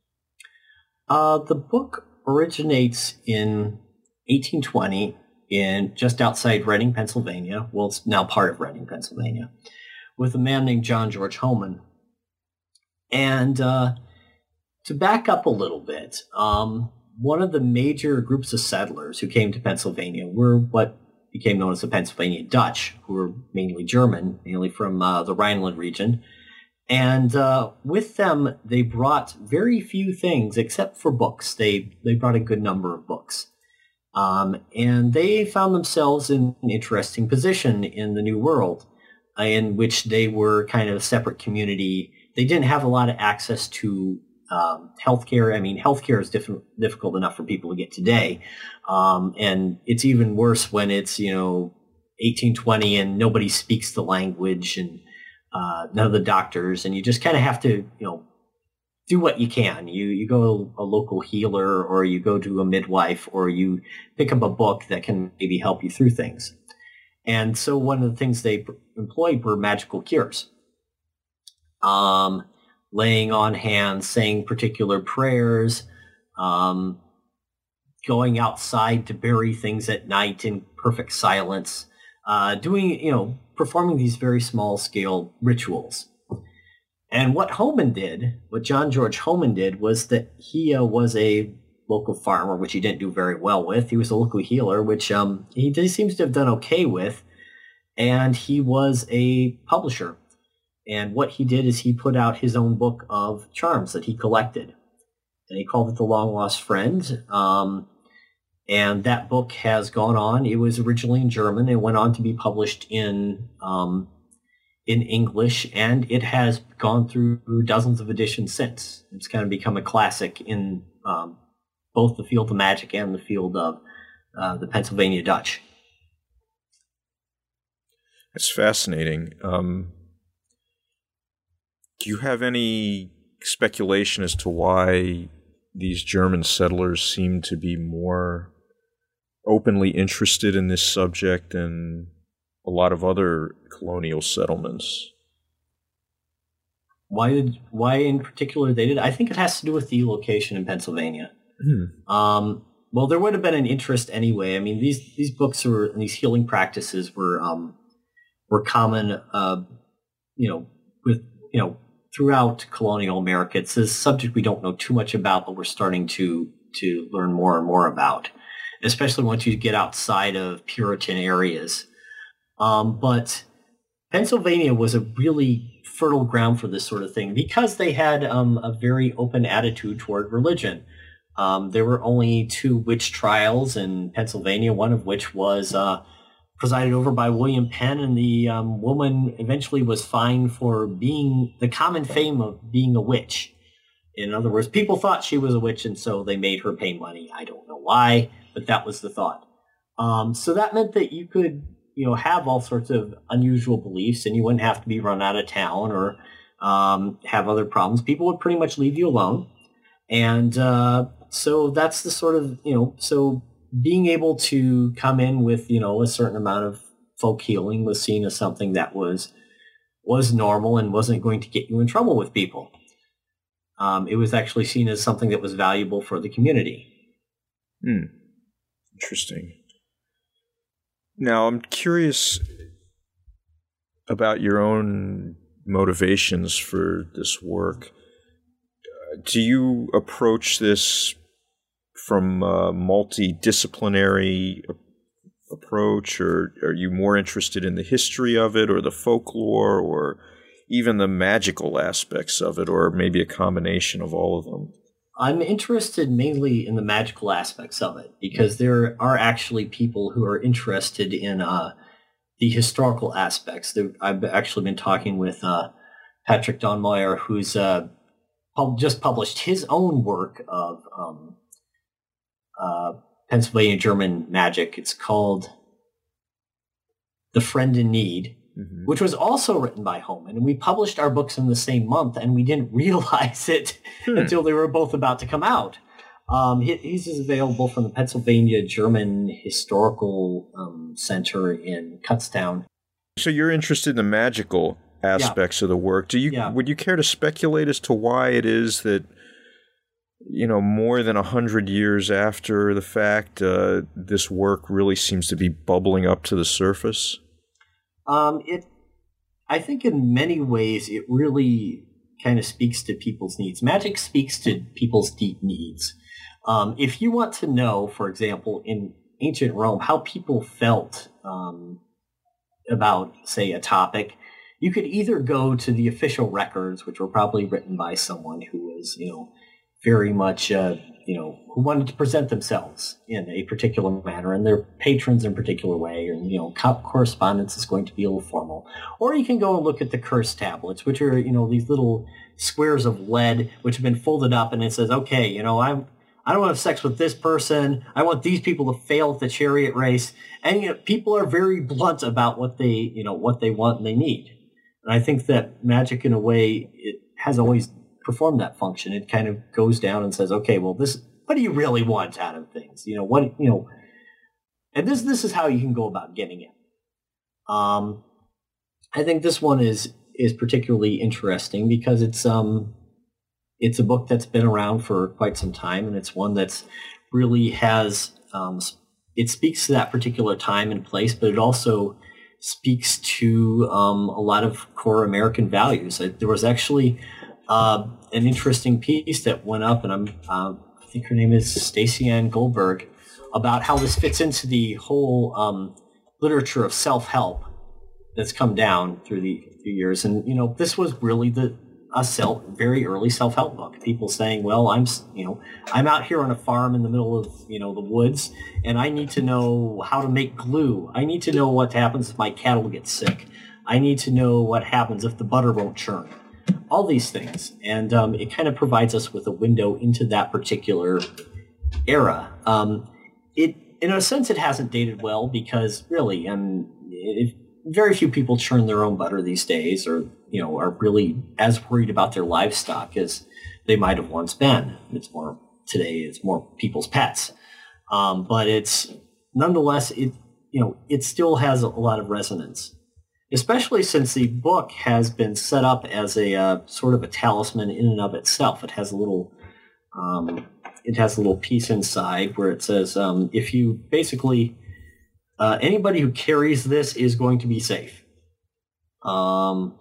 Uh, the book originates in eighteen twenty in just outside Reading, Pennsylvania. Well, it's now part of Reading, Pennsylvania, with a man named John George Homan. And uh, to back up a little bit, um, one of the major groups of settlers who came to Pennsylvania were what became known as the Pennsylvania Dutch, who were mainly German, mainly from uh, the Rhineland region. And uh, with them, they brought very few things except for books. They they brought a good number of books. Um, and they found themselves in an interesting position in the New World, uh, in which they were kind of a separate community. They didn't have a lot of access to um, healthcare. I mean, healthcare is diff- difficult enough for people to get today. Um, and it's even worse when it's, you know, eighteen twenty and nobody speaks the language and uh, none of the doctors. And you just kind of have to, you know, do what you can. You you go to a local healer, or you go to a midwife, or you pick up a book that can maybe help you through things. And so one of the things they employed were magical cures. Um, laying on hands, saying particular prayers, um, going outside to bury things at night in perfect silence, uh, doing, you know, performing these very small scale rituals. And what Homan did, what John George Homan did, was that he uh, was a local farmer, which he didn't do very well with. He was a local healer, which um, he did, seems to have done okay with. And he was a publisher. And what he did is he put out his own book of charms that he collected. And he called it The Long Lost Friend. Um, and that book has gone on. It was originally in German. It went on to be published in um, in English, and it has gone through dozens of editions since. It's kind of become a classic in um, both the field of magic and the field of uh, the Pennsylvania Dutch. It's fascinating. Um, do you have any speculation as to why these German settlers seem to be more openly interested in this subject than a lot of other colonial settlements? Why did why in particular they did? I think it has to do with the location in Pennsylvania. Hmm. Um, well, there would have been an interest anyway. I mean, these these books were and these healing practices were um, were common, uh, you know, with you know throughout colonial America. It's a subject we don't know too much about, but we're starting to to learn more and more about, especially once you get outside of Puritan areas. Um, but Pennsylvania was a really fertile ground for this sort of thing because they had um, a very open attitude toward religion. Um, there were only two witch trials in Pennsylvania, one of which was uh, presided over by William Penn, and the um, woman eventually was fined for being the common fame of being a witch. In other words, people thought she was a witch, and so they made her pay money. I don't know why, but that was the thought. Um, so that meant that you could you know, have all sorts of unusual beliefs, and you wouldn't have to be run out of town or um, have other problems. People would pretty much leave you alone. And uh, so that's the sort of, you know, so being able to come in with, you know, a certain amount of folk healing was seen as something that was was normal and wasn't going to get you in trouble with people. Um, it was actually seen as something that was valuable for the community. Hmm. Interesting. Now, I'm curious about your own motivations for this work. Uh, do you approach this from a multidisciplinary a- approach, or are you more interested in the history of it, or the folklore, or even the magical aspects of it, or maybe a combination of all of them? I'm interested mainly in the magical aspects of it because there are actually people who are interested in uh, the historical aspects. I've actually been talking with uh, Patrick Donmeyer, who's uh, pub- just published his own work of um, uh, Pennsylvania German magic. It's called The Friend in Need, mm-hmm. which was also written by Hohmann. And we published our books in the same month, and we didn't realize it hmm. until they were both about to come out. Um, he, he's available from the Pennsylvania German Historical um, Center in Kutztown. So you're interested in the magical aspects yeah. of the work. Do you yeah. would you care to speculate as to why it is that, you know, more than a hundred years after the fact, uh, this work really seems to be bubbling up to the surface? Um, it, I think, in many ways, it really kind of speaks to people's needs. Magic speaks to people's deep needs. Um, if you want to know, for example, in ancient Rome, how people felt um, about, say, a topic, you could either go to the official records, which were probably written by someone who was, you know, very much, uh, you know, who wanted to present themselves in a particular manner and their patrons in a particular way, and, you know, co- correspondence is going to be a little formal. Or you can go and look at the curse tablets, which are, you know, these little squares of lead which have been folded up, and it says, okay, you know, I'm, I don't want to have sex with this person. I want these people to fail at the chariot race. And, you know, people are very blunt about what they, you know, what they want and they need. And I think that magic, in a way, it has always performed that function. It kind of goes down and says, okay, well, this, what do you really want out of things? You know, what, you know, and this, this is how you can go about getting it. Um, I think this one is, is particularly interesting because it's, um, it's a book that's been around for quite some time, and it's one that's really has, um, it speaks to that particular time and place, but it also speaks to um, a lot of core American values. There was actually uh, an interesting piece that went up, and I'm, uh, I think her name is Stacey Ann Goldberg, about how this fits into the whole um, literature of self-help that's come down through the, the years. And, you know, this was really the a self, very early self-help book. People saying, well, I'm, you know, I'm out here on a farm in the middle of, you know, the woods, and I need to know how to make glue. I need to know what happens if my cattle get sick. I need to know what happens if the butter won't churn. All these things. And um, it kind of provides us with a window into that particular era. Um, it, in a sense, it hasn't dated well because, really, um, it, very few people churn their own butter these days, or, you know, are really as worried about their livestock as they might have once been. It's more today, it's more people's pets. Um, but it's nonetheless, it, you know, it still has a lot of resonance, especially since the book has been set up as a uh, sort of a talisman in and of itself. It has a little, um, it has a little piece inside where it says, um, if you basically, Uh, anybody who carries this is going to be safe um,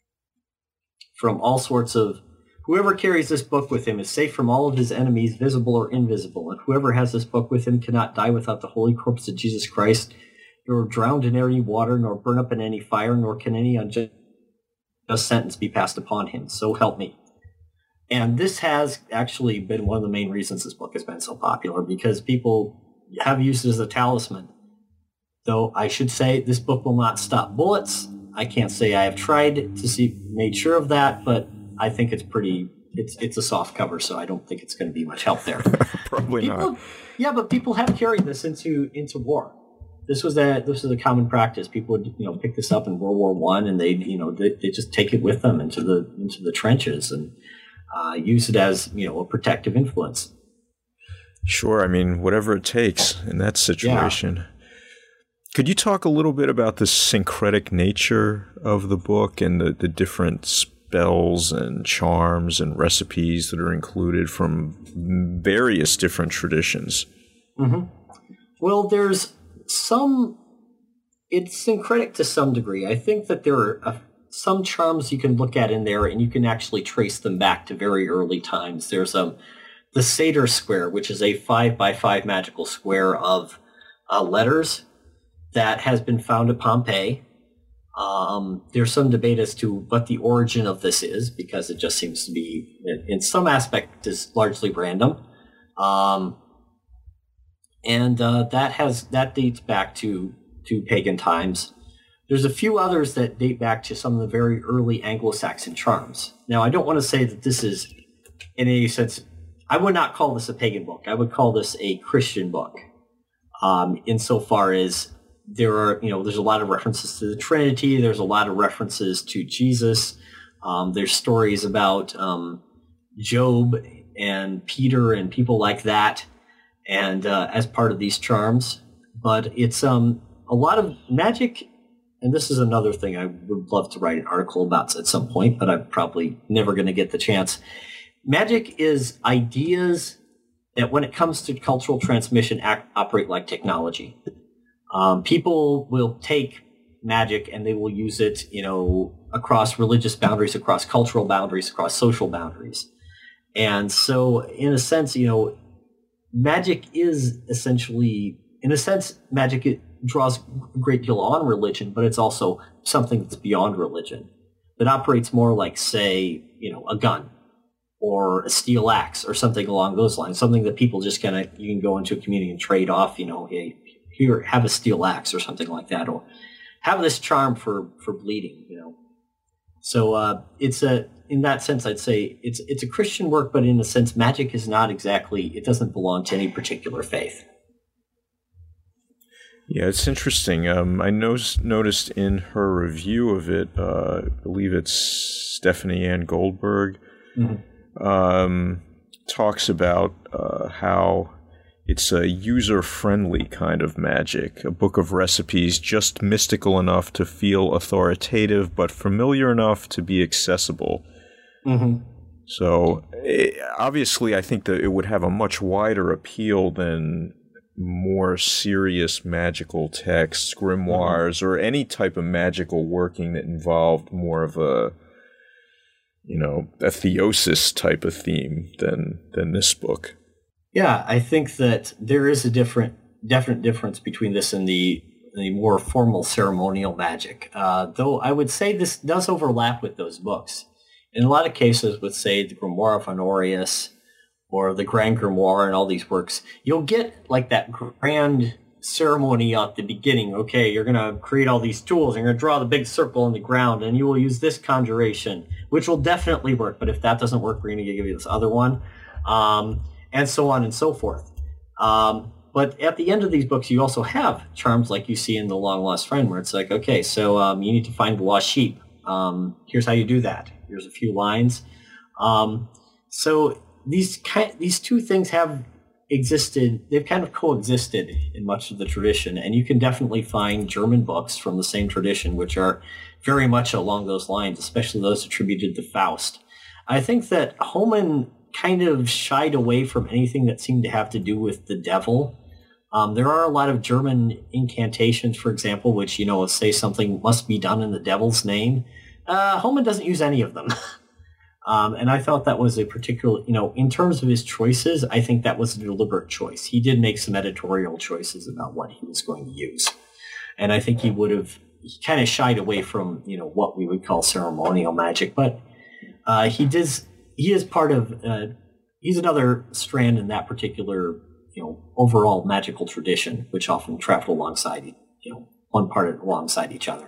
from all sorts of... Whoever carries this book with him is safe from all of his enemies, visible or invisible, and whoever has this book with him cannot die without the holy corpse of Jesus Christ, nor drowned in any water, nor burn up in any fire, nor can any unjust sentence be passed upon him. So help me. And this has actually been one of the main reasons this book has been so popular, because people have used it as a talisman. Though I should say this book will not stop bullets. I can't say I have tried to see, made sure of that, but I think it's pretty, it's it's a soft cover, so I don't think it's going to be much help there. Probably people, not. Yeah, but people have carried this into into war. This was a this was a common practice. People would, you know, pick this up in World War One, and they you know they they just take it with them into the into the trenches and uh, use it as, you know, a protective influence. Sure, I mean, whatever it takes in that situation. Yeah. Could you talk a little bit about the syncretic nature of the book and the, the different spells and charms and recipes that are included from various different traditions? Mm-hmm. Well, there's some... It's syncretic to some degree. I think that there are uh, some charms you can look at in there, and you can actually trace them back to very early times. There's um, the Satyr Square, which is a five by five magical square of uh, letters that has been found at Pompeii. Um, there's some debate as to what the origin of this is, because it just seems to be, in some aspect, is largely random. Um, and uh, that has that dates back to, to pagan times. There's a few others that date back to some of the very early Anglo-Saxon charms. Now, I don't want to say that this is, in any sense, I would not call this a pagan book. I would call this a Christian book, um, insofar as there are, you know, there's a lot of references to the Trinity. There's a lot of references to Jesus. Um, there's stories about um, Job and Peter and people like that, and uh, as part of these charms. But it's um, a lot of magic, and this is another thing I would love to write an article about at some point, but I'm probably never going to get the chance. Magic is ideas that, when it comes to cultural transmission, act, operate like technology. Um, people will take magic and they will use it, you know, across religious boundaries, across cultural boundaries, across social boundaries. And so, in a sense, you know, magic is essentially, in a sense, magic it draws a great deal on religion, but it's also something that's beyond religion, that operates more like, say, you know, a gun or a steel axe or something along those lines, something that people just kind of, you can go into a community and trade off, you know, hey, here, have a steel axe or something like that, or have this charm for, for bleeding, you know. So uh, it's a, in that sense, I'd say it's it's a Christian work, but in a sense, magic is not exactly, it doesn't belong to any particular faith. Yeah, it's interesting. Um, I noticed, noticed in her review of it, uh, I believe it's Stephanie Ann Goldberg, mm-hmm. um, talks about uh, how it's a user-friendly kind of magic, a book of recipes just mystical enough to feel authoritative, but familiar enough to be accessible. Mm-hmm. So, it, obviously, I think that it would have a much wider appeal than more serious magical texts, grimoires, mm-hmm. or any type of magical working that involved more of a, you know, a theosis type of theme than than this book. Yeah, I think that there is a different, definite difference between this and the, the more formal ceremonial magic. Uh, though I would say this does overlap with those books. In a lot of cases, with, say, the Grimoire of Honorius or the Grand Grimoire and all these works, you'll get like that grand ceremony at the beginning. Okay, you're going to create all these tools, and you're going to draw the big circle on the ground, and you will use this conjuration, which will definitely work. But if that doesn't work, we're going to give you this other one. Um... and so on and so forth. Um, but at the end of these books, you also have charms like you see in The Long Lost Friend, where it's like, okay, so um, you need to find the lost sheep. Um, here's how you do that. Here's a few lines. Um, so these kind, these two things have existed, they've kind of coexisted in much of the tradition, and you can definitely find German books from the same tradition, which are very much along those lines, especially those attributed to Faust. I think that Hohmann kind of shied away from anything that seemed to have to do with the devil. Um, there are a lot of German incantations, for example, which, you know, say something must be done in the devil's name. Uh, Hohmann doesn't use any of them. um, and I thought that was a particular, you know, in terms of his choices, I think that was a deliberate choice. He did make some editorial choices about what he was going to use. And I think he would have he kind of shied away from, you know, what we would call ceremonial magic. But uh, he does... He is part of, uh, he's another strand in that particular, you know, overall magical tradition, which often travel alongside, you know, one part alongside each other.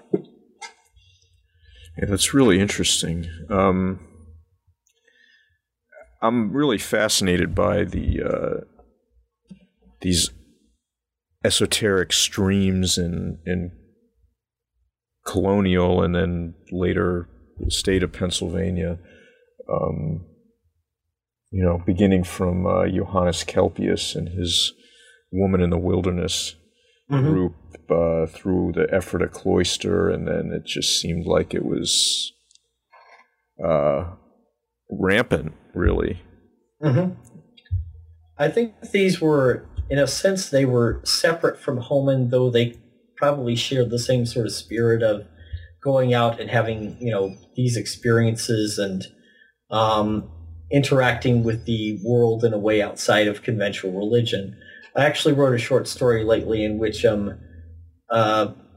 Yeah, that's really interesting. Um, I'm really fascinated by the uh, these esoteric streams in, in colonial and then later the state of Pennsylvania. Um, you know, beginning from uh, Johannes Kelpius and his Woman in the Wilderness mm-hmm. group uh, through the Ephrata Cloister, and then it just seemed like it was uh, rampant, really. Mm-hmm. I think these were, in a sense, they were separate from Hohmann, though they probably shared the same sort of spirit of going out and having, you know, these experiences and Um, interacting with the world in a way outside of conventional religion. I actually wrote a short story lately in which um, uh,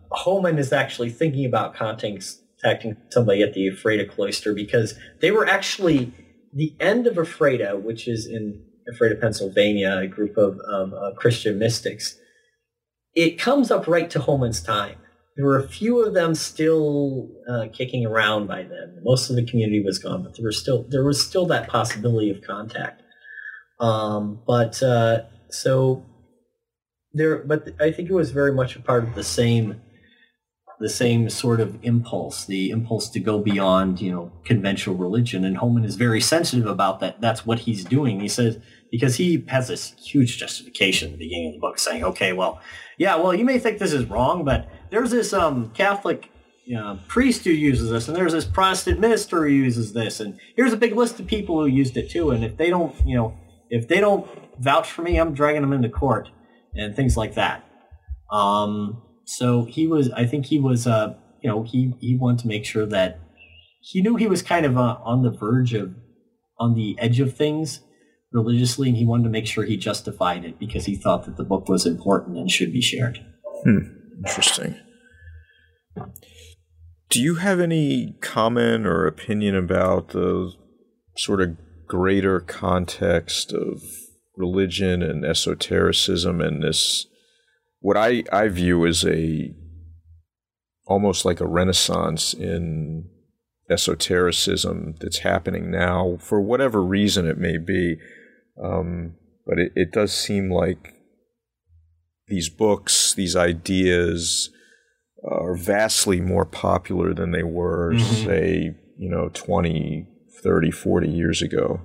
Hohmann is actually thinking about contacting somebody at the Ephrata cloister, because they were actually the end of Ephrata, which is in Ephrata, Pennsylvania, a group of um, uh, Christian mystics. It comes up right to Hohmann's time. There were a few of them still uh, kicking around by then. Most of the community was gone, but there was still there was still that possibility of contact. Um, but uh, so there, but I think it was very much a part of the same, the same sort of impulse, the impulse to go beyond, you know, conventional religion. And Hohmann is very sensitive about that. That's what he's doing. He says, because he has this huge justification at the beginning of the book saying, okay, well, yeah, well, you may think this is wrong, but there's this um, Catholic you know, priest who uses this, and there's this Protestant minister who uses this, and here's a big list of people who used it too. And if they don't, you know, if they don't vouch for me, I'm dragging them into court and things like that. Um, so he was, I think he was, uh, you know, he, he wanted to make sure that he knew he was kind of uh, on the verge of, on the edge of things religiously, and he wanted to make sure he justified it because he thought that the book was important and should be shared. Hmm. Interesting. Do you have any comment or opinion about the sort of greater context of religion and esotericism and this, what I, I view as a, almost like a renaissance in esotericism that's happening now, for whatever reason it may be. Um, but it, it does seem like these books, these ideas are vastly more popular than they were, mm-hmm. say, you know, twenty, thirty, forty years ago.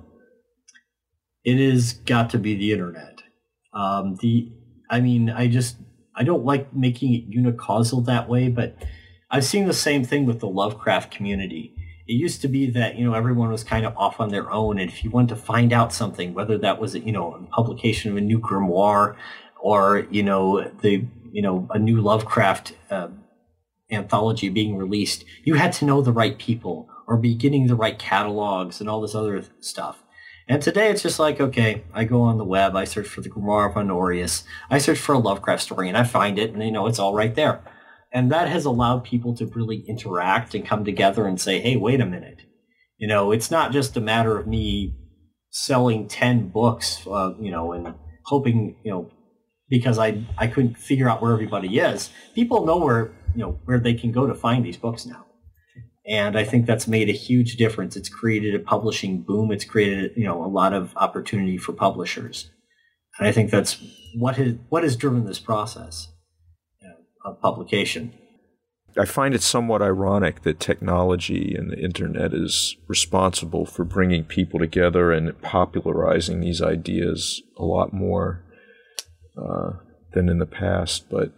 It has got to be the internet. Um, the, I mean, I just, I don't like making it unicausal that way, but I've seen the same thing with the Lovecraft community. It used to be that, you know, everyone was kind of off on their own, and if you wanted to find out something, whether that was, you know, a publication of a new grimoire or, you know, the, you know, a new Lovecraft uh, anthology being released, you had to know the right people or be getting the right catalogs and all this other stuff. And today it's just like, okay, I go on the web, I search for the Grimoire of Honorius, I search for a Lovecraft story, and I find it, and, you know, it's all right there. And that has allowed people to really interact and come together and say, hey, wait a minute. You know, it's not just a matter of me selling ten books, uh, you know, and hoping, you know, because I I couldn't figure out where everybody is. People know where, you know, where they can go to find these books now. And I think that's made a huge difference. It's created a publishing boom. It's created, you know, a lot of opportunity for publishers. And I think that's what has, what has driven this process you know, of publication. I find it somewhat ironic that technology and the internet is responsible for bringing people together and popularizing these ideas a lot more uh, than in the past, but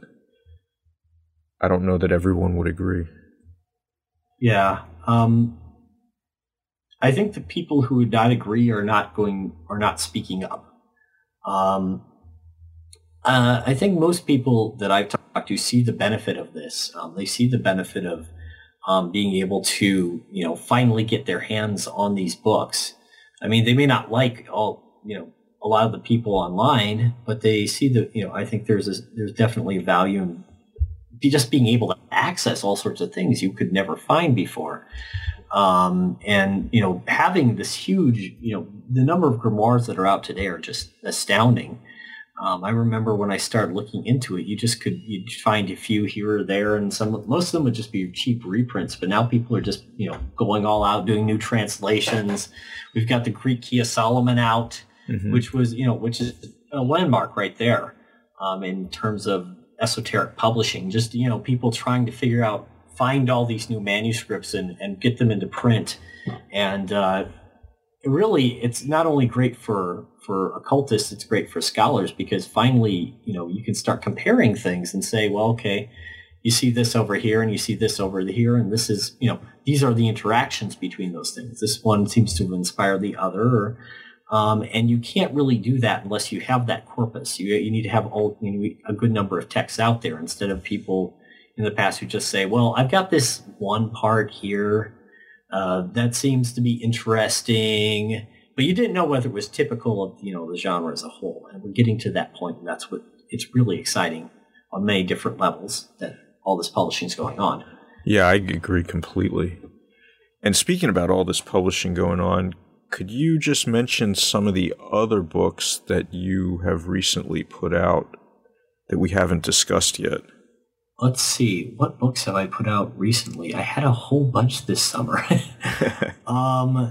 I don't know that everyone would agree. Yeah. Um, I think the people who would not agree are not going, are not speaking up. Um, uh, I think most people that I've talked to see the benefit of this. Um, they see the benefit of um, being able to, you know, finally get their hands on these books. I mean, they may not like all, you know, a lot of the people online, but they see the, you know, I think there's a, there's definitely value in be just being able to access all sorts of things you could never find before. Um, and, you know, having this huge, you know, the number of grimoires that are out today are just astounding. Um, I remember when I started looking into it, you just could, you'd find a few here or there, and some, most of them would just be cheap reprints, but now people are just, you know, going all out, doing new translations. We've got the Greek Key of Solomon out, mm-hmm. which was, you know, which is a landmark right there, um, in terms of esoteric publishing, just, you know, people trying to figure out, find all these new manuscripts and, and get them into print. And uh, really, it's not only great for, for occultists, it's great for scholars, because finally, you know, you can start comparing things and say, well, okay, you see this over here and you see this over here, and this is, you know, these are the interactions between those things. This one seems to inspire the other, or Um, and you can't really do that unless you have that corpus. You you need to have all, you know, a good number of texts out there, instead of people in the past who just say, well, I've got this one part here uh, that seems to be interesting, but you didn't know whether it was typical of, you know, the genre as a whole. And we're getting to that point, and that's what it's really exciting on many different levels, that all this publishing is going on. Yeah, I agree completely. And speaking about all this publishing going on, could you just mention some of the other books that you have recently put out that we haven't discussed yet? Let's see. What books have I put out recently? I had a whole bunch this summer. um,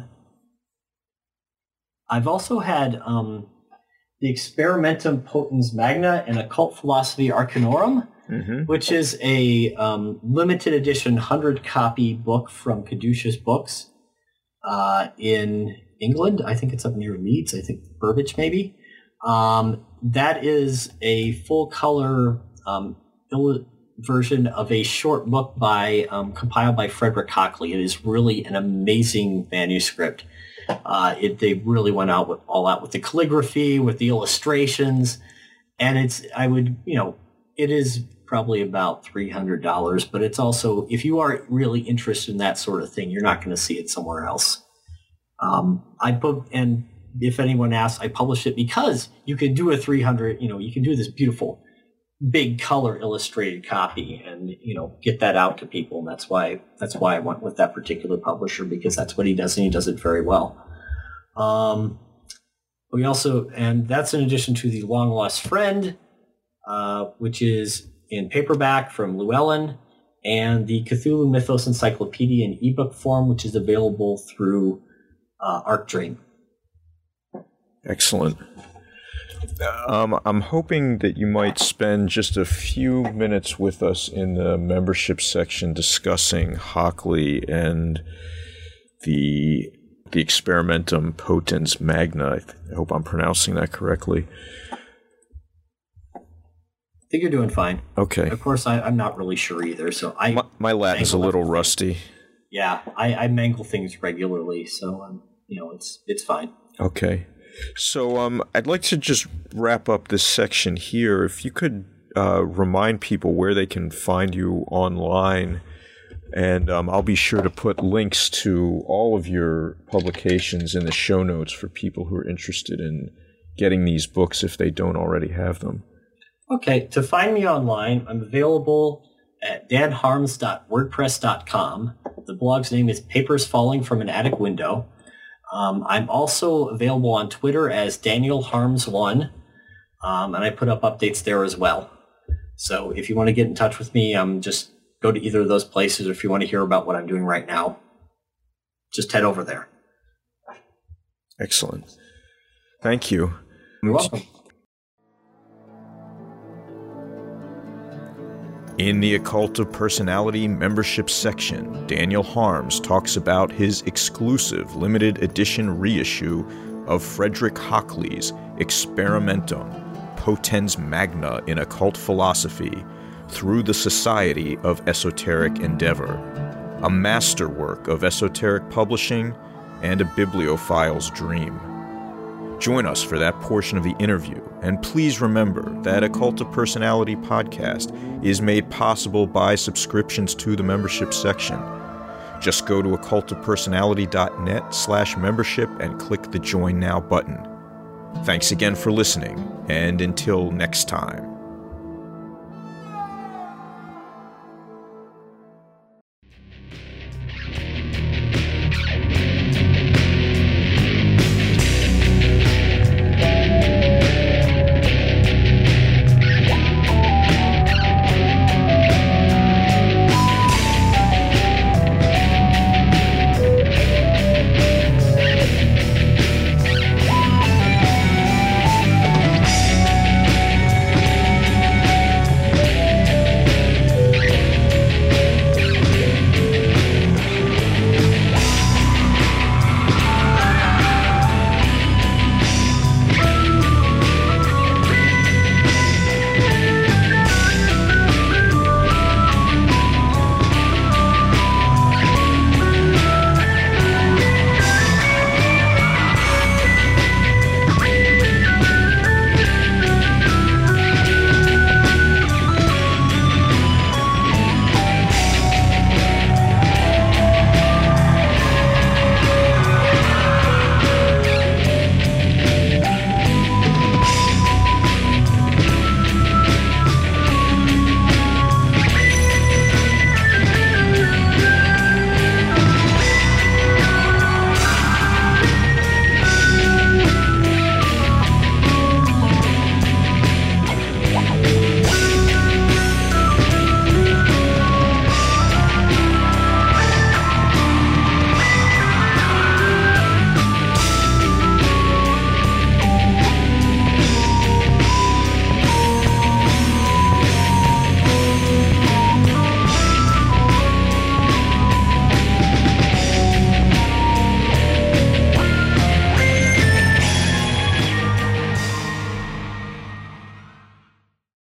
I've also had um, the Experimentum Potens Magna and Occult Philosophy Arcanorum, mm-hmm. which is a um, limited edition one hundred copy book from Caduceus Books uh, in England. I think it's up near Leeds. I think Burbage maybe. Um, that is a full-color um, il- version of a short book by um, compiled by Frederick Hockley. It is really an amazing manuscript. Uh, it, they really went out with all out with the calligraphy, with the illustrations, and it's I would you know it is probably about three hundred dollars, but it's also, if you are really interested in that sort of thing, you're not going to see it somewhere else. Um, I put and if anyone asks, I published it because you can do a three hundred, you know, you can do this beautiful big color illustrated copy and, you know, get that out to people. And that's why, that's why I went with that particular publisher, because that's what he does, and he does it very well. Um, we also, and that's in addition to the Long Lost Friend, uh, which is in paperback from Llewellyn, and the Cthulhu Mythos Encyclopedia in ebook form, which is available through uh, ArcDream. Excellent. Um, I'm hoping that you might spend just a few minutes with us in the membership section discussing Hockley and the the Experimentum Potens Magna. I, th- I hope I'm pronouncing that correctly. I think you're doing fine. Okay. Of course, I, I'm not really sure either. So I my, my Latin's a little rusty. Yeah, I, I mangle things regularly, so um, you know it's it's fine. Okay. So um, I'd like to just wrap up this section here. If you could uh, remind people where they can find you online, and um, I'll be sure to put links to all of your publications in the show notes for people who are interested in getting these books if they don't already have them. Okay, to find me online, I'm available at dan harms dot wordpress dot com. The blog's name is Papers Falling from an Attic Window. Um, I'm also available on Twitter as Daniel Harms one, um, and I put up updates there as well. So if you want to get in touch with me, um, just go to either of those places, or if you want to hear about what I'm doing right now, just head over there. Excellent. Thank you. You're welcome. In the Occult of Personality membership section, Daniel Harms talks about his exclusive limited edition reissue of Frederick Hockley's Experimentum Potens Magna in Occult Philosophy through the Society of Esoteric Endeavor, a masterwork of esoteric publishing and a bibliophile's dream. Join us for that portion of the interview, and please remember that Occult of Personality podcast is made possible by subscriptions to the membership section. Just go to occult of personality dot net slash membership and click the Join Now button. Thanks again for listening, and until next time.